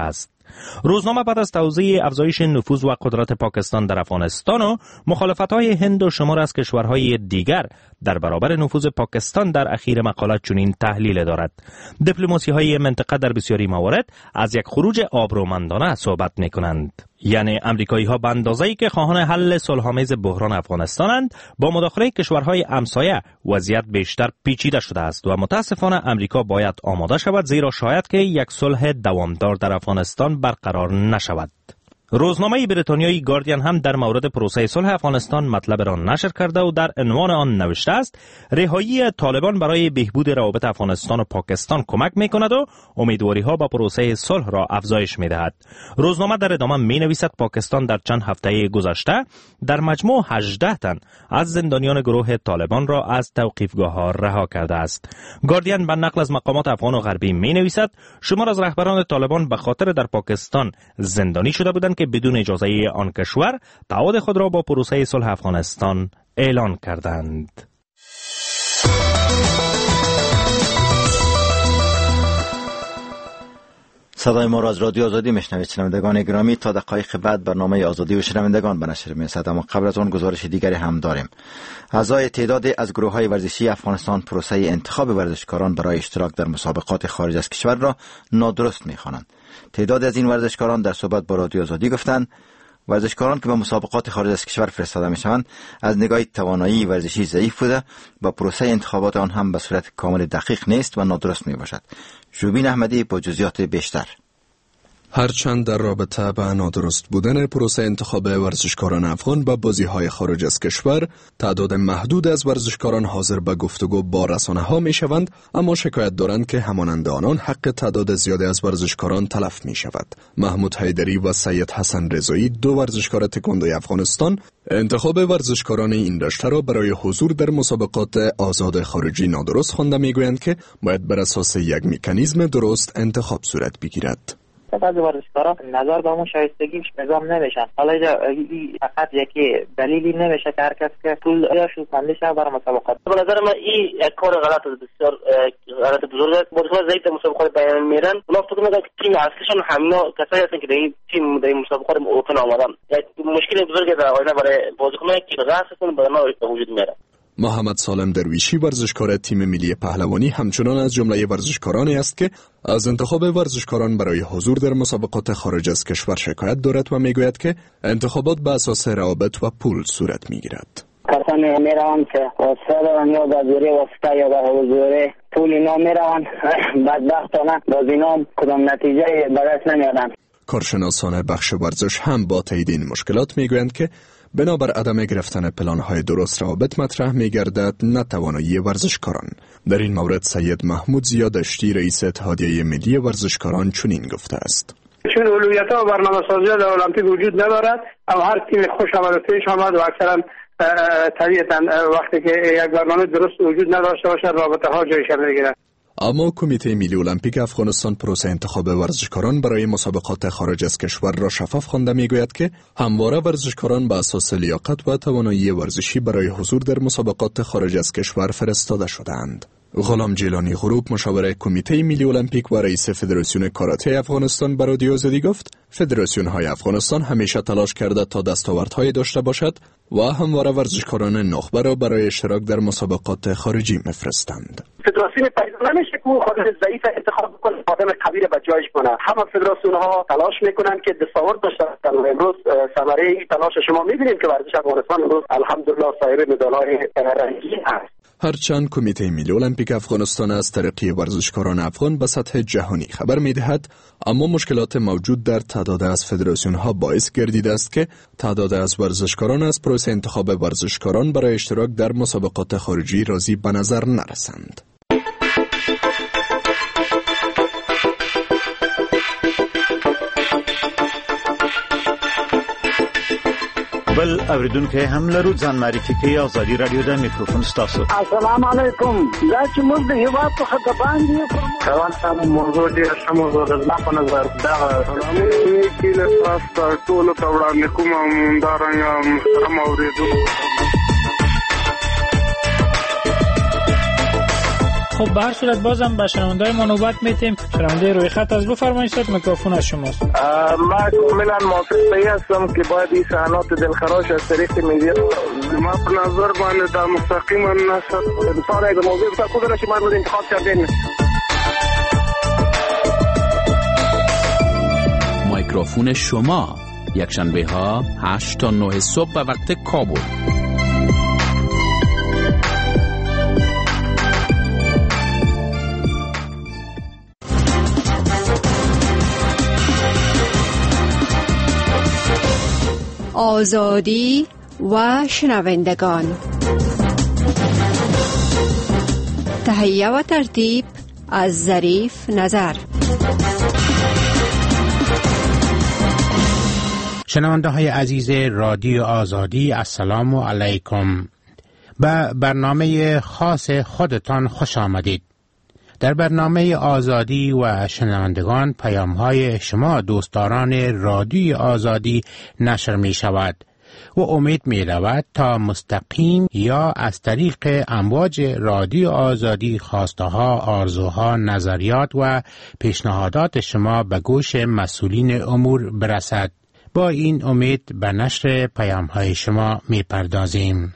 روزنامه بعد از توضیح افزایش نفوذ و قدرت پاکستان در افغانستان و مخالفت‌های هند و شمار از کشورهای دیگر در برابر نفوذ پاکستان در اخیر مقاله چنین تحلیل دارد. دیپلماسی‌های منطقه در بسیاری موارد از یک خروج آبرومندانه صحبت می‌کنند. یعنی امریکایی‌ها به اندازه‌ای که خواهان حل صلح‌آمیز بحران افغانستانند، با مداخله کشورهای همسایه وضعیت بیشتر پیچیده شده است و متاسفانه امریکا باید آماده شود، زیرا شاید که یک صلح دوامدار در افغانستان برقرار نشود. روزنامه بریتانیایی گاردین هم در مورد پروسه صلح افغانستان مطلب را نشر کرده و در عنوان آن نوشته است: رهایی طالبان برای بهبود روابط افغانستان و پاکستان کمک می‌کند و امیدواری‌ها با پروسه صلح را افزایش می‌دهد. روزنامه در ادامه می‌نویسد پاکستان در چند هفته گذشته در مجموع هجده تن از زندانیان گروه طالبان را از توقیفگاه‌ها رها کرده است. گاردین به نقل از مقامات افغان و غربی می‌نویسد شمار از رهبران طالبان به خاطر در پاکستان زندانی شده بودند که بدون اجازه آن کشور تعهد خود را با پروسه صلح افغانستان اعلان کردند. صدای ما را از رادیو آزادی میشنوید. شنوندگان گرامی، تا دقایق بعد برنامه آزادی و شنوندگان به نشر میرسد، اما قبل از آن گزارش دیگری هم داریم. اعضای تعدادی از گروه‌های ورزشی افغانستان پروسه انتخاب ورزشکاران برای اشتراک در مسابقات خارج از کشور را نادرست می‌خوانند. تعداد از این ورزشکاران در صحبت با رادیو آزادی گفتند ورزشکاران که به مسابقات خارج از کشور فرستاده میشوند از نگاه توانایی ورزشی ضعیف بوده و پروسه انتخابات آن هم به صورت کامل دقیق نیست و نادرست میباشد. جوبین احمدی با جزئیات بیشتر. هرچند در رابطه با نادرست بودن پروسه انتخاب ورزشکاران افغان به بازی‌های خارج از کشور تعداد محدود از ورزشکاران حاضر به گفتگو با رسانه‌ها می‌شوند، اما شکایت دارند که همانند آنان حق تعداد زیادی از ورزشکاران تلف می‌شود. محمود حیدری و سید حسن رضایی، دو ورزشکار تکواندوی افغانستان، انتخاب ورزشکاران این رشته را برای حضور در مسابقات آزاد خارجی نادرست خوانده می‌گویند که باید بر اساس یک مکانیزم درست انتخاب صورت بگیرد. بعضی ورزشکارا نظر به اون شایستگیش نظام نمیشن. حالا این فقط یکی دلیلی نمیشه که هر کس که پول یا شوکانده شه برای مسابقات. به نظر من این یک کار غلط است، بسیار غلط بزرگ است. بازیکن ضعیف مسابقات بیان میرن، اونا فکر میکنن که تیم اصلیشون همینا کسایی هستن که در این تیم در این مسابقات اوپن آمدن. مشکل بزرگی در آینده برای بازیکنایی که رأسشون به اونا وجود میاره. محمد سالم درویشی، ورزشکار تیم ملی پهلوانی، همچنان از جمله ورزشکارانی است که از انتخاب ورزشکاران برای حضور در مسابقات خارج از کشور شکایت دارد و میگوید که انتخابات به اساس روابط و پول صورت میگیرد. کسانی میروند که واسطه دارن یا به زوری واسطه یا به حضوری پول اینا میروند، بدبختانه باز اینا کدام نتیجه به دست نمیارن. کارشناسان بخش ورزش هم با تایید این مشکلات میگویند که بنابر عدم گرفتن پلان‌های درست روابط مطرح می‌گردد نتوانایی ورزشکاران. در این مورد سید محمود زیادشتی، رئیس اتحادیه ملی ورزشکاران، چنین گفته است: چون اولویت‌ها و برنامه‌سازی در المپیک وجود ندارد، اما هر تیم خوش آمد و پیش آمد و اکثرا طبیعتاً وقتی که یک برنامه درست وجود نداشته باشد رابطه‌ها جایش می‌گیرد. اما کمیته ملی المپیک افغانستان پروسه انتخاب ورزشکاران برای مسابقات خارج از کشور را شفاف خوانده میگوید که همواره ورزشکاران به اساس لیاقت و توانایی ورزشی برای حضور در مسابقات خارج از کشور فرستاده شدند. غلام جیلانی غروب، مشاور کمیته ملی المپیک و رئیس فدراسیون کاراته افغانستان، به رادیو آزادی گفت فدراسیون های افغانستان همیشه تلاش کرده تا دستاوردهای داشته باشد و همواره ورزشکاران نخبه را برای اشتراک در مسابقات خارجی میفرستند. فدراسیون پیدا نمیشه که اون خود ضعیف انتخاب کنه، آدم قوی را به جایش کنه. همه فدراسیون ها تلاش میکنن که دستاورد داشته باشند. امروز ثمره این تلاش شما میبینید که ورزش افغانستان امروز الحمدلله صاحب مدال‌های رنگین است. هرچند کمیته ملی المپیک افغانستان از ترقی ورزشکاران افغان به سطح جهانی خبر می‌دهد، اما مشکلات موجود در تعداد از فدراسیون‌ها باعث گردیده است که تعداد از ورزشکاران از پروسه انتخاب ورزشکاران برای اشتراک در مسابقات خارجی راضی به نظر نرسند. بل اوریدونکو هم لرو ځان معرفي کوي. ازادي رادیو د میکروفون ستاسو. السلام علیکم. دا چې موږ د هیواد په خطه باندې روان سم موضوع دې سمو د الله په نظر دا سلامونه کې له تاسو ټول ته وړاندې کوم مندارنګ محترم اوریدونکو. خب به هر صورت بازم به شنونده‌های ما نوبت میتیم. شنونده روی خط از بفرمایید، صد میکروفون از شماست. من کاملا موافق هستم که باید این صحنات دلخراش از طریق میدیا ما پر نظر باید در مستقیم نشد انسان اگر موضوع بسید خود را شما رو انتخاب کردین. میکروفون شما یک شنبه ها هشت تا نه صبح به وقت کابل. آزادی و شنوندگان، تهیه و ترتیب از ظریف نظر. شنونده های عزیز رادیو آزادی، السلام علیکم. به برنامه خاص خودتان خوش آمدید. در برنامه آزادی و شنوندگان پیام های شما دوستداران رادیو آزادی نشر می شود و امید می رود تا مستقیم یا از طریق امواج رادیو آزادی خواسته ها، آرزوها، نظریات و پیشنهادات شما به گوش مسئولین امور برسد. با این امید به نشر پیام های شما می پردازیم.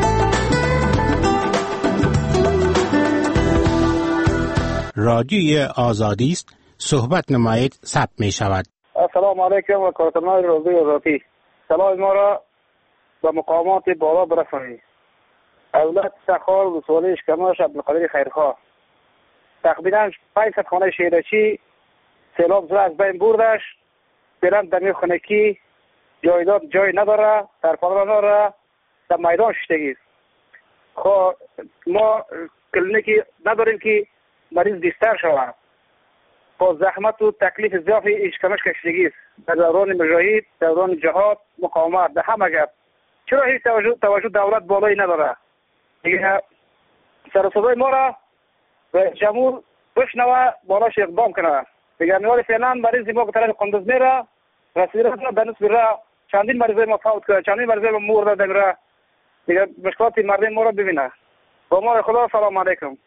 رادیوی آزادی است، صحبت نمایید، ثبت می شود. السلام علیکم و کارکنان رادیو آزادی، سلام ما را به مقامات بالا برسانید. اولاد سخار وصولی اشکماش عبدالقادر خیرخواه، تقریبا پانصد خانه شیرچی سیلاب زده از بین بردش، فعلا دمی خانگی جایداد جای نداره، سرپرستان را در میدان شدگی. خب ما کلینیکی نداریم که مریض دیستر شود. با زحمت و تکلیف زیادی اشکمش کشیدگی است. در دوران مجاهد، دوران جهاد، مقاومت، در همه گپ. چرا هیچ توجه توجه دولت بالایی نداره؟ دیگه سر صدای ما را رئیس جمهور بشنوه، بالاش اقدام کنه. دیگه میوال فعلا مریض ما که طرف قندوز میره، رسیده به نصف را چندین مریض ما فوت کرده، چندین مریض ما مرده دیگه. دیگه مشکلات مردم ما را ببینه. با ما خدا سلام علیکم.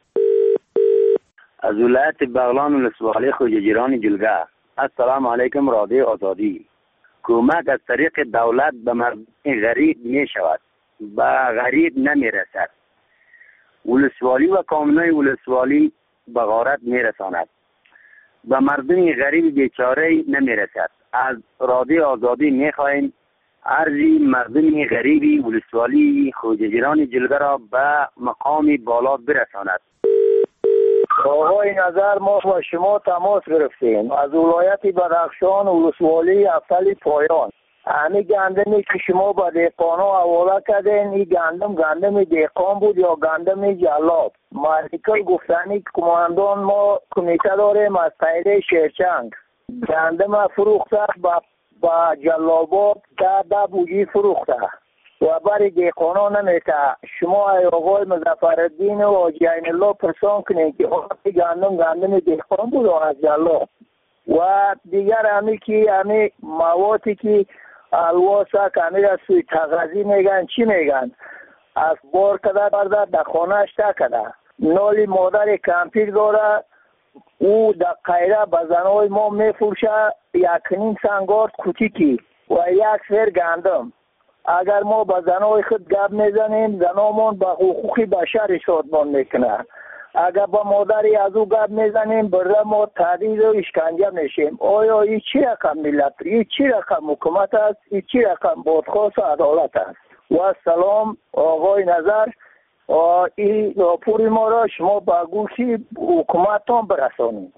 از ولایت بغلان ولسوالی خوججیران جلگه، السلام علیکم رادیو آزادی. کمک از طریق دولت به مردم غریب می شود، به غریب نمی رسد. ولسوالی و کامنای ولسوالی به غارت می رساند، به مردم غریب بیچاره نمی رسد. از رادیو آزادی می خواهیم ارزی مردم غریبی ولسوالی خوججیران جلگه را به مقام بالا برساند. آقای نظر، ما با شما تماس گرفتیم از ولایت بدخشان ولسوالی افضل پایان. همین گندمی که شما به دهقانا حواله کردین، این گندم گندم دهقان بود یا گندم جلاب؟ مالکل گفتنی که کماندان ما کمیته داریم از طریق شیرچنگ گندم فروخته با جلابات ده ده بوجی فروخته و برای دهقانا نمیته. شما ای آقای مظفرالدین و حاجی عین الله پرسان کنید که آقای گندم گندم دهقان بود از جلاب. و دیگر همی که همی مواتی که الواسا که همی از سوی تغذی میگن چی میگن، از بار کده برده در خانهش تکده، نالی مادر کمپیر داره، او در قیره به زنهای ما میفروشه یکنین سنگارد کوتیکی و یک سر گندم. اگر ما با زنهای خود گپ میزنیم، زنامون به حقوق بشر شادمان میکنه. اگر با مادری از او گپ میزنیم، برده ما تهدید و اشکنجه میشیم. آیا این چی رقم ملت؟ این چی رقم حکومت است؟ این چی رقم بادخواست و عدالت است؟ و سلام آقای نظر، این راپوری ما را شما به گوشی حکومتان برسانید.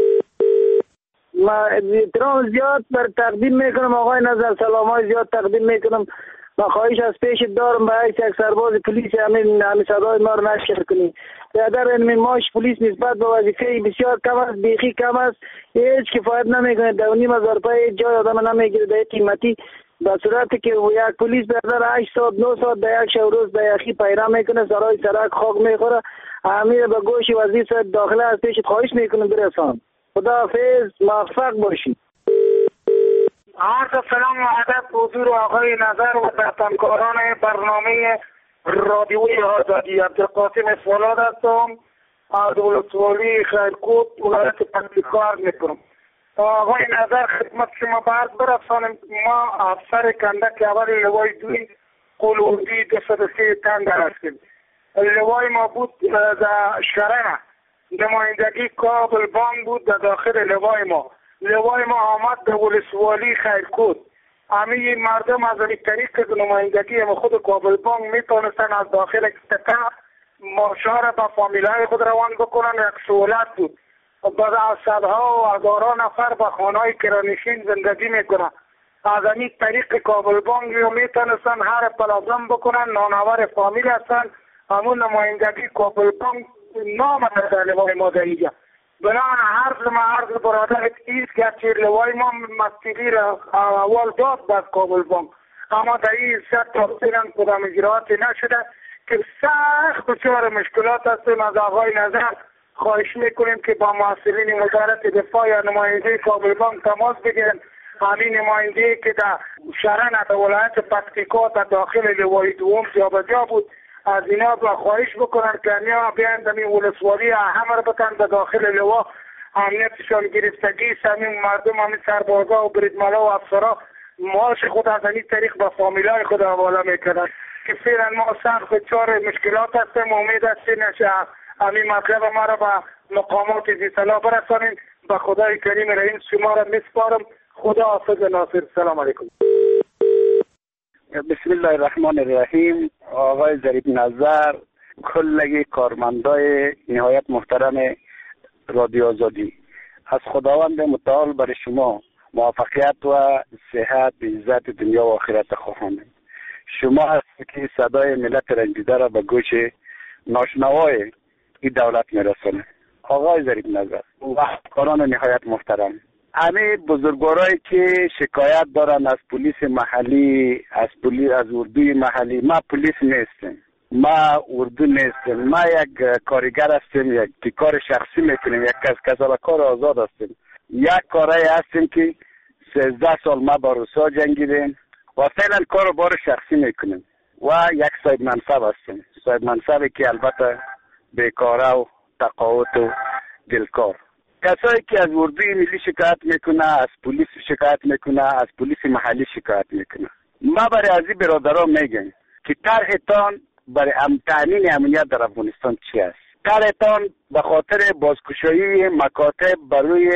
من احترام زیاد بر تقدیم میکنم آقای نظر، سلامای زیاد تقدیم میکنم. من خواهش از پیش دارم به حیث یک سرباز پلیس همین همین صدای ما رو نشر کنی. در این ماش پلیس نسبت به وظیفه بسیار کم است، بیخی کم است، هیچ کفایت نمیکنه. دو نیم هزار روپیه جای آدم نمیگیره در قیمتی، به صورتی که یک پلیس در هشت ساعت نه ساعت در یک شب روز در یخی پیرا میکنه، سرای سرک خاک میخوره. همین به گوش وزیر صاحب داخله از پیشت خواهش میکنم برسان. خدا حافظ، موفق باشید. عرض سلام و ادب حضور آقای نظر و تحتمکاران برنامه رادیوی آزادی. عبدالقاسم فولاد هستم از ولسوالی خیرکوت ولایت پکتیکا میکنم. آقای نظر خدمت شما باید برسانم. ما افسر کندک اول لوای دوی قلوردی دو صد و سی تندر هستیم. لوای ما بود در شرنه نمایندگی کابل بانگ بود در داخل لوای ما. لوای ما آمد در ولسوالی خیرکوت. همه مردم از این طریق نمایندگی ما خود کابل بانگ میتونستن از داخل قطعه ماشا با فامیلای خود روان بکنن. یک سهولت بود. بعد از صدها و هزاران نفر به خانه‌های کرانشین زندگی میکنن. از این طریق کابل بانگ رو میتونستن هر پلازم بکنن. نانور فامیل هستن. همون نمایندگی کابل بانگ نام در لوای ما در اینجا. بنان عرض ما عرض برادرت ایست که چیر لوای ما مستیلی را اول داد باز کابل بانگ. اما در این ست تفصیلن کدام اجراعاتی نشده که سخت بسیار مشکلات هستیم. از آقای نظر خواهش میکنیم که با مسئولین وزارت دفاع یا نماینده کابل بانگ تماس بگیرن. همین نماینده که در شرن در ولایت پکتیکا در داخل لوای دوم جابجا بود از اینا با خواهش بکنن که اینا بیان در این ولسوالی همه را بتن در داخل لوا امنیتشان گرفتگی همین مردم همین سربازا و بریدملا و افسرا معاش خود از این طریق با فامیلای خود حواله میکنن که فعلا ما سخت چار مشکلات هستیم. امید هستیم که همین مطلب ما را به مقامات زیصلاح برسانیم. به خدای کریم رحیم شما را میسپارم. خدا حافظ ناصر. سلام علیکم. بسم الله الرحمن الرحیم. آقای ظریف نظر، کلگی کارمندای نهایت محترم رادیو آزادی، از خداوند متعال برای شما موفقیت و صحت عزت دنیا و آخرت خواهم. شما هستید که صدای ملت رنجیده را به گوش ناشنوای این دولت میرسونه. آقای ظریف نظر و کاران نهایت محترم، همه بزرگوارایی که شکایت دارن از پلیس محلی، از پلیس از اردوی محلی، ما پلیس نیستیم، ما اردو نیستیم، ما یک کارگر هستیم، یک کار شخصی میکنیم، یک کس کسب کار آزاد هستیم. یک کاری هستیم که سیزده سال ما با روسا جنگیدیم و فعلا کار بار شخصی میکنیم و یک صاحب منصب هستیم. صاحب منصبی که البته بیکاره و تقاعد و دلکار. کسایی که از اردوی ملی شکایت میکنه، از پلیس شکایت میکنه، از پلیس محلی شکایت میکنه. ما برای ازی برادران میگیم که طرحتان برای تامین امنیت در افغانستان چی است؟ طرحتان به خاطر بازگشایی مکاتب برای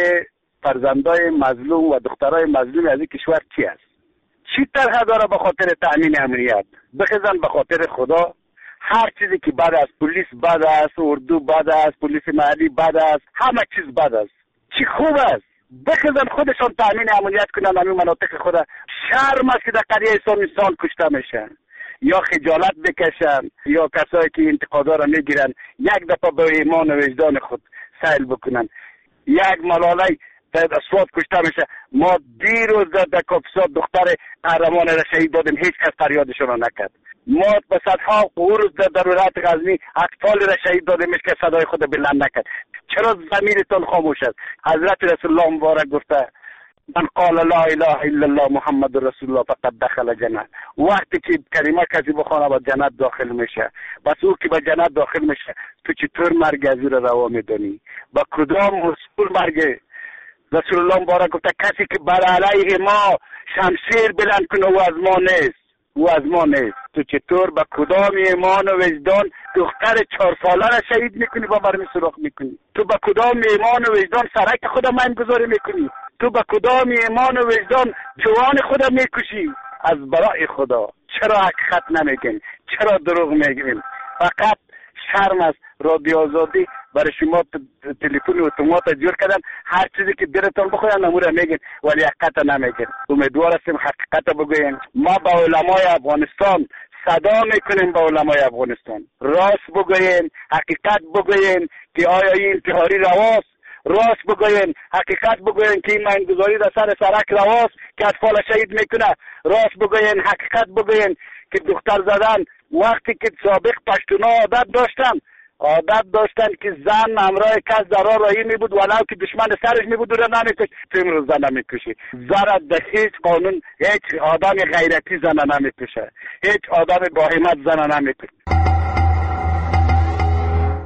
فرزندای مظلوم و دخترای مظلوم از این کشور چی است؟ چی طرح داره به خاطر تامین امنیت؟ بخیزن به خاطر خدا هر چیزی که بعد از پلیس بعد از اردو بعد از پلیس محلی بعد از همه چیز بعد است. چی خوب است؟ بخیزن خودشان تامین امنیت کنن. همین مناطق خدا شرم است که در قریه انسان انسان کشته میشن یا خجالت بکشن یا کسایی که انتقادا را میگیرن یک دفعه به ایمان و وجدان خود سیل بکنن. یک ملاله در اسوات کشته میشه. ما دیروز در کاپیسا دختر قهرمان را شهید دادیم، هیچ کس فریادشون را نکرد. ما به صدها قرص در ولایت غزنی اطفال را شهید دادیم که صدای خود بلند نکرد. چرا ضمیرتان خاموش است؟ حضرت رسول الله مبارک گفته من قال لا اله الا الله محمد رسول الله فقط دخل جنت. وقتی که کلمه کسی بخونه با جنت داخل میشه. بس او که با جنت داخل میشه تو چطور مرگ از او را روا میدانی؟ با کدام رسول مرگ؟ رسول الله مبارک گفته کسی که بر علیه ما شمشیر بلند کنه او از ما نیست، او از ما نیست. تو چطور با کدام ایمان و وجدان دختر چهار ساله را شهید میکنی با مرمی سوراخ میکنی؟ تو با کدام ایمان و وجدان سرک خودم مهم گذاری میکنی؟ تو با کدام ایمان و وجدان جوان خودم میکشی؟ از برای خدا چرا حقیقت نمیگین؟ چرا دروغ میگین؟ فقط شرم است. رادیو آزادی برای شما تلفن اتومات جور کردن، هر چیزی که دلتون بخواد نموره میگین ولی حقیقت نمیگین. امیدوار هستیم حقیقت بگوین. ما با علمای افغانستان صدا میکنیم، با علمای افغانستان راست بگوین، حقیقت بگوین که آیا این انتحاری رواست، راست بگوین، حقیقت بگوین که این مهنگذاری در سر سرک رواست که اطفال شهید میکنه، راست بگوین، حقیقت بگوین که دختر زدن. وقتی که سابق پشتونا عادت داشتن عادت داشتن که زن همراه کس در راه راهی می بود ولو که دشمن سرش می بود و نمیکش. امروز زن نمیکشی. زن در هیچ قانون هیچ آدم غیرتی زن نمیکشه، هیچ آدم با همت زن نمیکشه.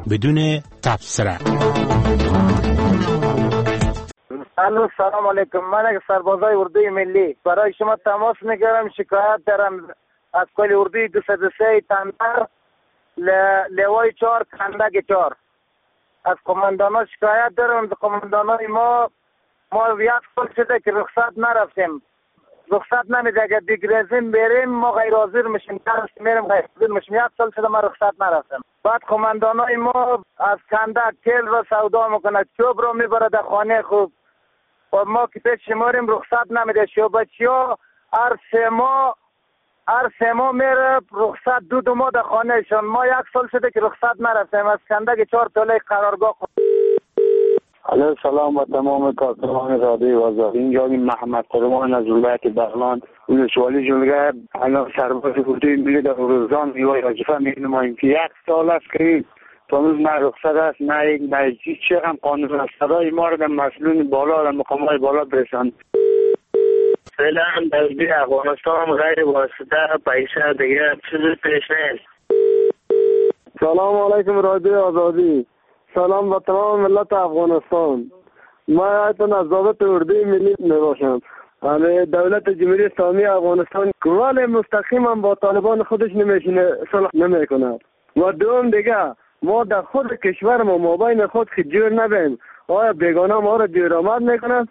بدون تبصره. الو سلام علیکم. من یک سربازای اردوی ملی برای شما تماس میگیرم. شکایت دارم از کل اردوی دو صد و سه تندر لوای چهار کندک چهار. از قماندانا شکایت دارم. قماندانای ما ما یک سال شده که رخصت نرفتیم، رخصت نمیده. اگر دیگرزیم بریم ما غیر حاضر میشیم، درس میریم غیر حاضر میشیم. یک سال شده ما رخصت نرفتیم. بعد قماندانای ما از کندک تیل را سودا میکنه، چوب را میبره در خانه خوب و ما که پیش شماریم رخصت نمیده. شوبچی ها هر سه ماه هر سه ماه میره رخصت دو دو ماه در خانه شون. ما یک سال شده که رخصت نرفتیم. از کندک چهار توله قرارگاه. علیه سلام و تمام کارکنان رادیو آزادی. اینجا محمد قربان از ولایت بغلان ولسوالی جلگه الان سرباز اردوی ملی در روزان دیوای راجفه می‌نماییم که یک سال است که تونوز نه رخصت است نه یک نه هیچ چیز هم قانون است. صدای ما را در مسئولین بالا در مقامات بالا برسان. فعلا در افغانستان غیر واسطه پیسه دیگه چیزی پیش نیست. سلام علیکم رادیو آزادی. سلام به تمام ملت افغانستان. ما ایتون از ضابط اردوی ملی میباشم. همه دولت جمهوری اسلامی افغانستان ولی مستقیما با طالبان خودش نمیشینه، صلح نمیکنه. و دوم دیگه ما در خود کشور ما مابین خود که جور نبیم، آیا بیگانه ما را جور آمد میکنن؟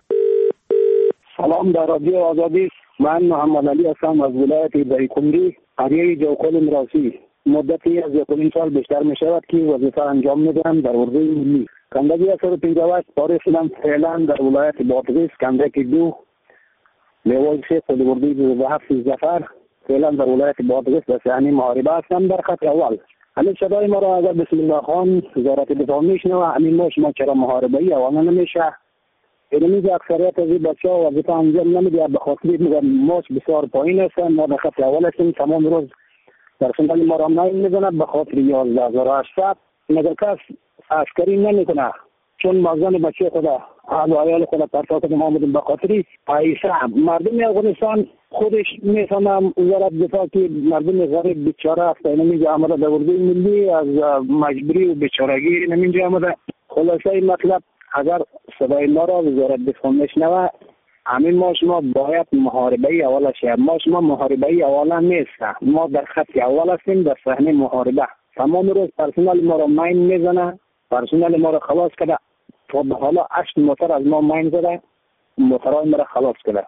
سلام در رادیو آزادی. من محمد علی هستم از ولایت دایکنی قریه جوکل مراسی. مدتی از یکمین سال بیشتر می شود که وظیفه انجام میدم در اردوی ملی. کندگی اثر پنجاوش پاره شدم. فعلا در ولایت بادغیس کندک دو لیوای سه خود اردوی دو هفت زفر. فعلا در ولایت بادغیس در سحنی محاربه هستم در خط اول. همین صدای ما را اگر بسم الله خان وزارت دفاع میشنوه همین ما شما چرا محاربه ای اوانا نمیشه؟ اینمیز اکثریت از این بچه ها وظیفه انجام نمیده به خاطر ماش بسیار پایین هستن. ما در خط اول هستیم. تمام روز پرسنل ما را نایم میزنه به خاطر یازده هزار و هشتصد. مگر کس عسکری نمیکنه چون مازن بچه خدا اهل و عیال خدا پرتاکت ما بودیم به خاطر پیسه. مردم افغانستان خودش میفهمم وزارت دفاع که مردم غریب بیچاره هست. اینمیز آمده در اردوی ملی از مجبوری و بیچارگی اینمیز آمده. خلاصه مطلب اگر صدای ما را وزارت دفاع میشنوه همین ما شما باید محاربه اول شد. ما شما محاربه اولا نیست. ما در خط اول هستیم در صحنه محاربه. تمام روز پرسنل ما را مین میزنه. پرسنل ما را خلاص کرده. تا به حالا هشت موتر از ما مین زده. موترهای ما را خلاص کرده.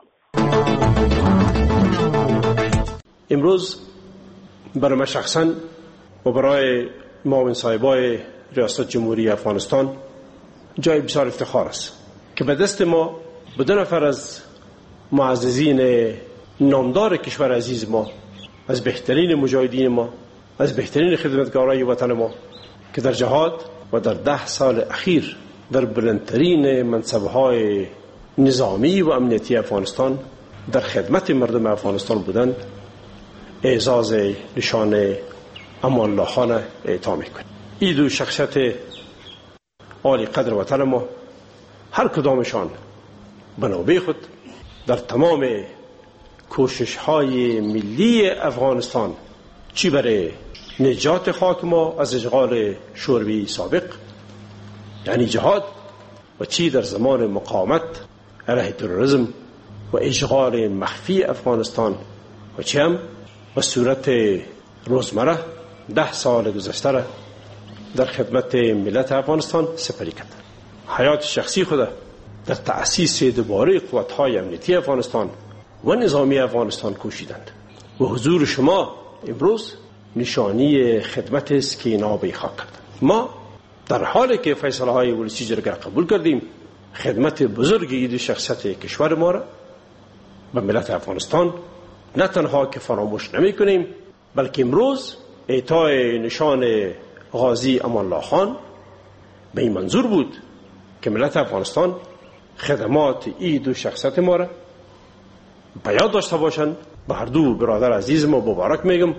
امروز برای من شخصا و برای معاون صاحبای ریاست جمهوری افغانستان جای بسیار افتخار است که به دست ما به دو نفر از معززین نامدار کشور عزیز ما، از بهترین مجاهدین ما، از بهترین خدمتگارای وطن ما که در جهاد و در ده سال اخیر در بلندترین منصب‌های نظامی و امنیتی افغانستان در خدمت مردم افغانستان بودند اعزاز نشان امان الله خان اعطا می‌کنیم. این دو شخصیت عالی قدر وطن ما هر کدامشان به نوبه خود در تمام کوشش های ملی افغانستان چی برای نجات خاک ما از اشغال شوروی سابق یعنی جهاد و چی در زمان مقاومت علیه تروریسم و اشغال مخفی افغانستان و چی هم به صورت روزمره ده سال گذشته را در خدمت ملت افغانستان سپری کرد. حیات شخصی خود در تأسیس دوباره قوت‌های امنیتی افغانستان و نظامی افغانستان کوشیدند و حضور شما امروز نشانی خدمت است که اینا به خاک کرد. ما در حالی که فیصله های ولسی جرگه قبول کردیم خدمت بزرگی دو شخصیت کشور ما را به ملت افغانستان نه تنها که فراموش نمی کنیم بلکه امروز اعطای نشان غازی امان الله خان به این منظور بود که ملت افغانستان خدمات این دو شخصیت ما را به یاد داشته باشند. به هر دو برادر عزیز ما مبارک میگم.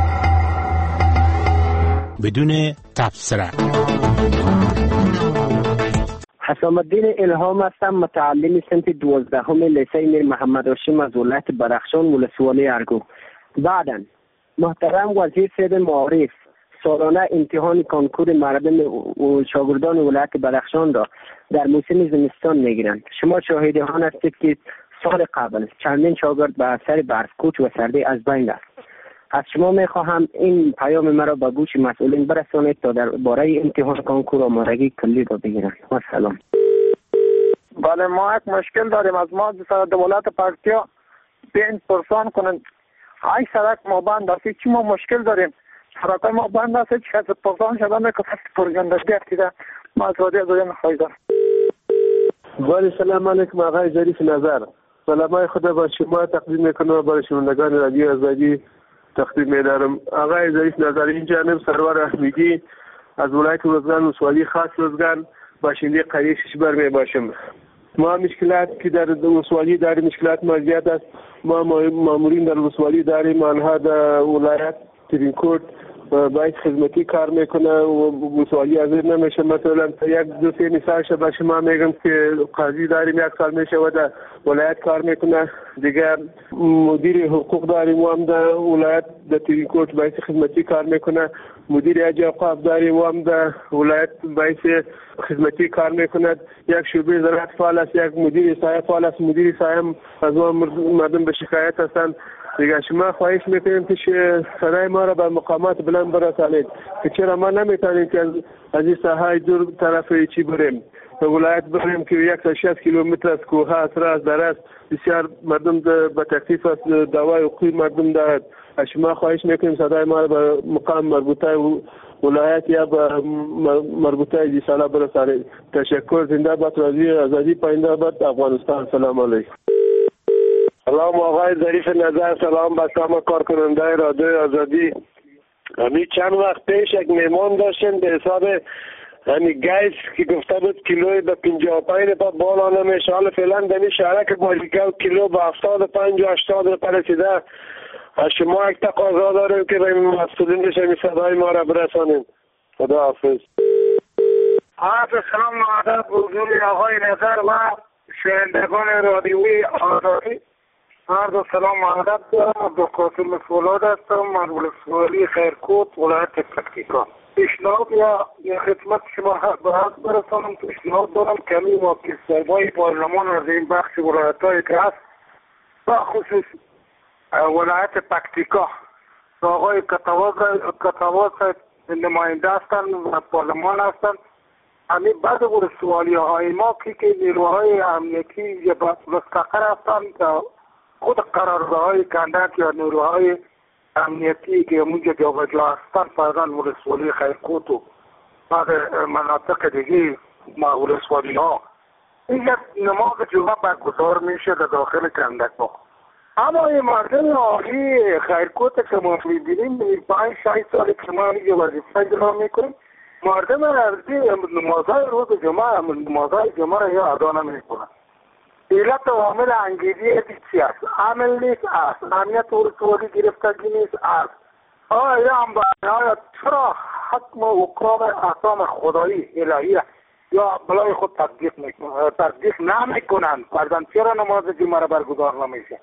بدون تبصره. حسام الدین الهام هستم، متعلم صنف دوازدهم لیسه میر محمد هاشم از ولایت بدخشان ولسوالی ارگو. بعداً محترم وزیر سید معارف، سالانه امتحان کنکور مردم و شاگردان ولایت بدخشان را در موسم زمستان میگیرند. شما شاهد آن هستید که سال قبل چندین شاگرد به اثر برفکوچ و سردی از بین رفت. از شما میخواهم این پیام مرا به گوش مسئولین برسانید تا در باره امتحان کنکور آمادگی کلی را بگیرند. و سلام. بله ما یک مشکل داریم. از ما دولت پکتیا پنج پرسان کنند. های سرک ما بند است. چی ما مشکل داریم؟ سرک ما بند است. چی از پرسان شده میکنه پرگندگی اکتیده. ما از وادی از وادی نخواهیدم. بله سلام علیکم آقای ظریف نظر. سلامای خدا با شما تقدیم میکنم برای شنوندگان رادیو آزادی تقدیم می‌دارم. آقای ظریف نظر این جانب سرور احمدی از ولایت روزگان ولسوالی خاص روزگان باشنده قریه ششبر می باشم. ما مشکلات که در ولسوالی داریم مشکلات ما زیاد است. ما مامورین در ولسوالی داریم آنها در ولایت ترینکوت باید خدمتی کار میکنه و ولسوالی حاضر نمیشه. مثلا یک دو سه مثالش به شما میگم که قاضی داریم یک سال میشه و در ولایت کار میکنه. دیگه مدیر حقوق داریم و هم در ولایت در ترینکوت باید خدمتی کار میکنه. مدیر اجرا اوقاف داریم و هم در ولایت باید خدمتی کار میکند. یک شعبه زراعت فعال است، یک مدیر سایه فعال است. مدیر سایه از ما مردم به شکایت هستند. دیگه شما خواهش میکنیم که صدای ما را به مقامات بلند برسانید که چرا ما نمیتونیم که از این ساحه دور طرف چی بریم به ولایت بریم که یک تا شصت کیلومتر از کوه است، راست در است. بسیار مردم به تکلیف است، دوای حقوقی مردم دارد. از شما خواهش میکنیم صدای ما را به مقام مربوطه ولایت یا به مربوطه جیسالا برسانید. تشکر. زنده باد رادیو آزادی، پاینده باد افغانستان. سلام علیکم. سلام آقای ظریف نظر. سلام به تمام کارکننده رادیو آزادی. همین چند وقت پیش یک مهمان داشتیم به حساب همین گیس که گفته بود کیلوی به پنجاه و پنج روپیه بالا نمیشه. حالا فعلا دمی شهرک مالیکا کیلو به هفتاد و پنج و هشتاد روپیه رسیده. از شما یک تقاضا داریم که به مسئولین بشه صدای ما را برسانیم. خدا حافظ. عرض سلام و ادب حضور آقای نظر و شنوندگان رادیوی آزادی. عرض سلام و ادب دارم. عبدالقاسم فولاد هستم از ولسوالی خیرکوت ولایت پکتیکا. پیشنهاد یا یا خدمت شما به حق برسانم. پیشنهاد دارم کمی واقعی صوبای پارلمان از این بخش ولایت‌های که هست و خصوص ولایت پکتیکا آقای کتواز نماینده هستند و پارلمان هستند. همین بعد ولسوالی های ما که که نیروهای امنیتی مستقر هستند خود قرارگاه های کندک یا نیروهای امنیتی که اونجا جابجا هستند فرضاً ولسوالی خیرکوت و بعد مناطق دیگه ما ولسوالی ها این یک نماز جمعه برگزار میشه در داخل کندک با. اما این مردم عالی خیرکوت که ما میبینیم پنج شش سال که ما اینجا وظیفه اجرا میکنیم مردم ارزی نمازهای روز جمعه نمازهای جمعه را یا ادا نمیکنن. علت عامل انگیزی چی است؟ عامل نیست است. امنیت ولسوالی گرفتگی نیست است. آیا هم باید چرا حکم و احکام احکام خدایی الهی یا بلای خود تطبیق تطبیق نمیکنند؟ فرضاً چرا نماز جمعه را برگزار نمیشه؟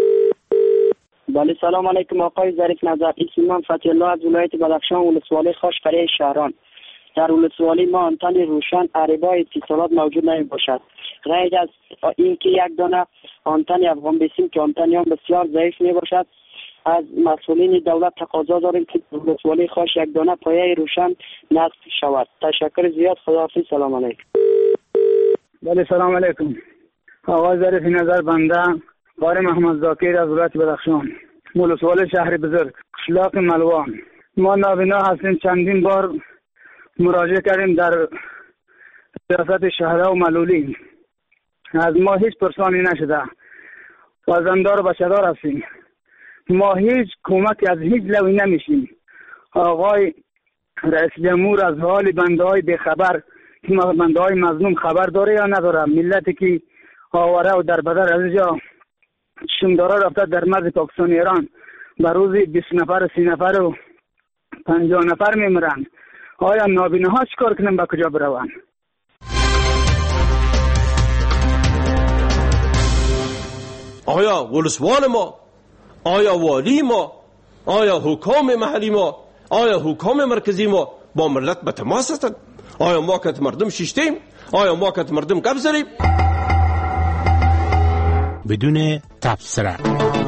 بله سلام علیکم آقای ظریف نظر. اسم من فتح الله از ولایت بدخشان ولسوالی خوش قریه شهران. در ولسوالی ما آنتن روشن عربای اتصالات موجود نمی باشد. غیر از اینکه یک دانه آنتن افغان بسیم که آنتن هم بسیار ضعیف می باشد. از مسئولین دولت تقاضا داریم که ولسوالی خوش یک دانه پایه روشن نصب شود. تشکر زیاد. خداحافظ. سلام علیکم. بله سلام علیکم آقای ظریف نظر. بنده قاری محمد زاکر از ولایت بدخشان ولسوالی شهر بزرگ قشلاق ملوان. ما نابینا هستیم. چندین بار مراجعه کردیم در ریاست شهردار و معلولین. از ما هیچ پرسانی نشده. فرزنددار و بچه‌دار هستیم. ما هیچ کمک از هیچ لوی نمیشیم. آقای رئیس جمهور از حال بنده های بیخبر که بنده های مظلوم خبر داره یا نداره؟ ملتی که آواره و در بدر از اینجا شمدارا رفته در مرز پاکستان ایران به روزی بیست نفر سی نفر و پنجاه نفر میمرن. آیا نابینا ها چیکار کنن؟ به کجا برون؟ آیا ولسوال ما، آیا والی ما، آیا حکام محلی ما آیا حکام مرکزی ما با ملت به تماس هستند؟ آیا ما که مردم ششتیم؟ آیا ما که مردم گپ زدیم؟ بدون تبصره.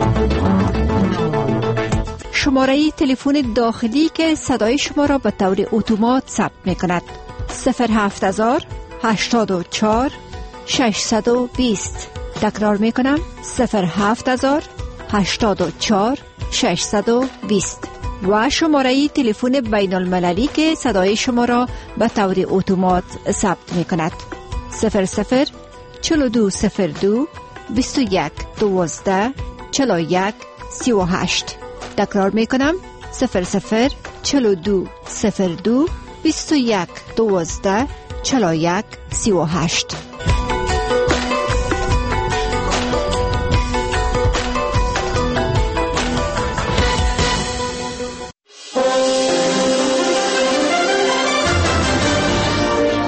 شماره تلفن داخلی که صدای شما را به طور اتومات ثبت می کند صفر هفت هزار هشتاد و چهار ششصد و بیست. تکرار می کنم صفر هفت هزار هشتاد و چهار ششصد و بیست و شماره تلفن بین المللی که صدای شما را به طور اتومات ثبت می کند صفر صفر چهل و دو صفر دو بیست و یک دوازده چهل و یک سی و هشت. تکرار می کنم صفر صفر چهل و دو صفر دو بیست و یک دوازده چهل و یک سی و هشت.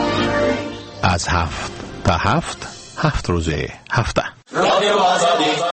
از هفت تا هفت هفت روزه هفته. رادیو آزادی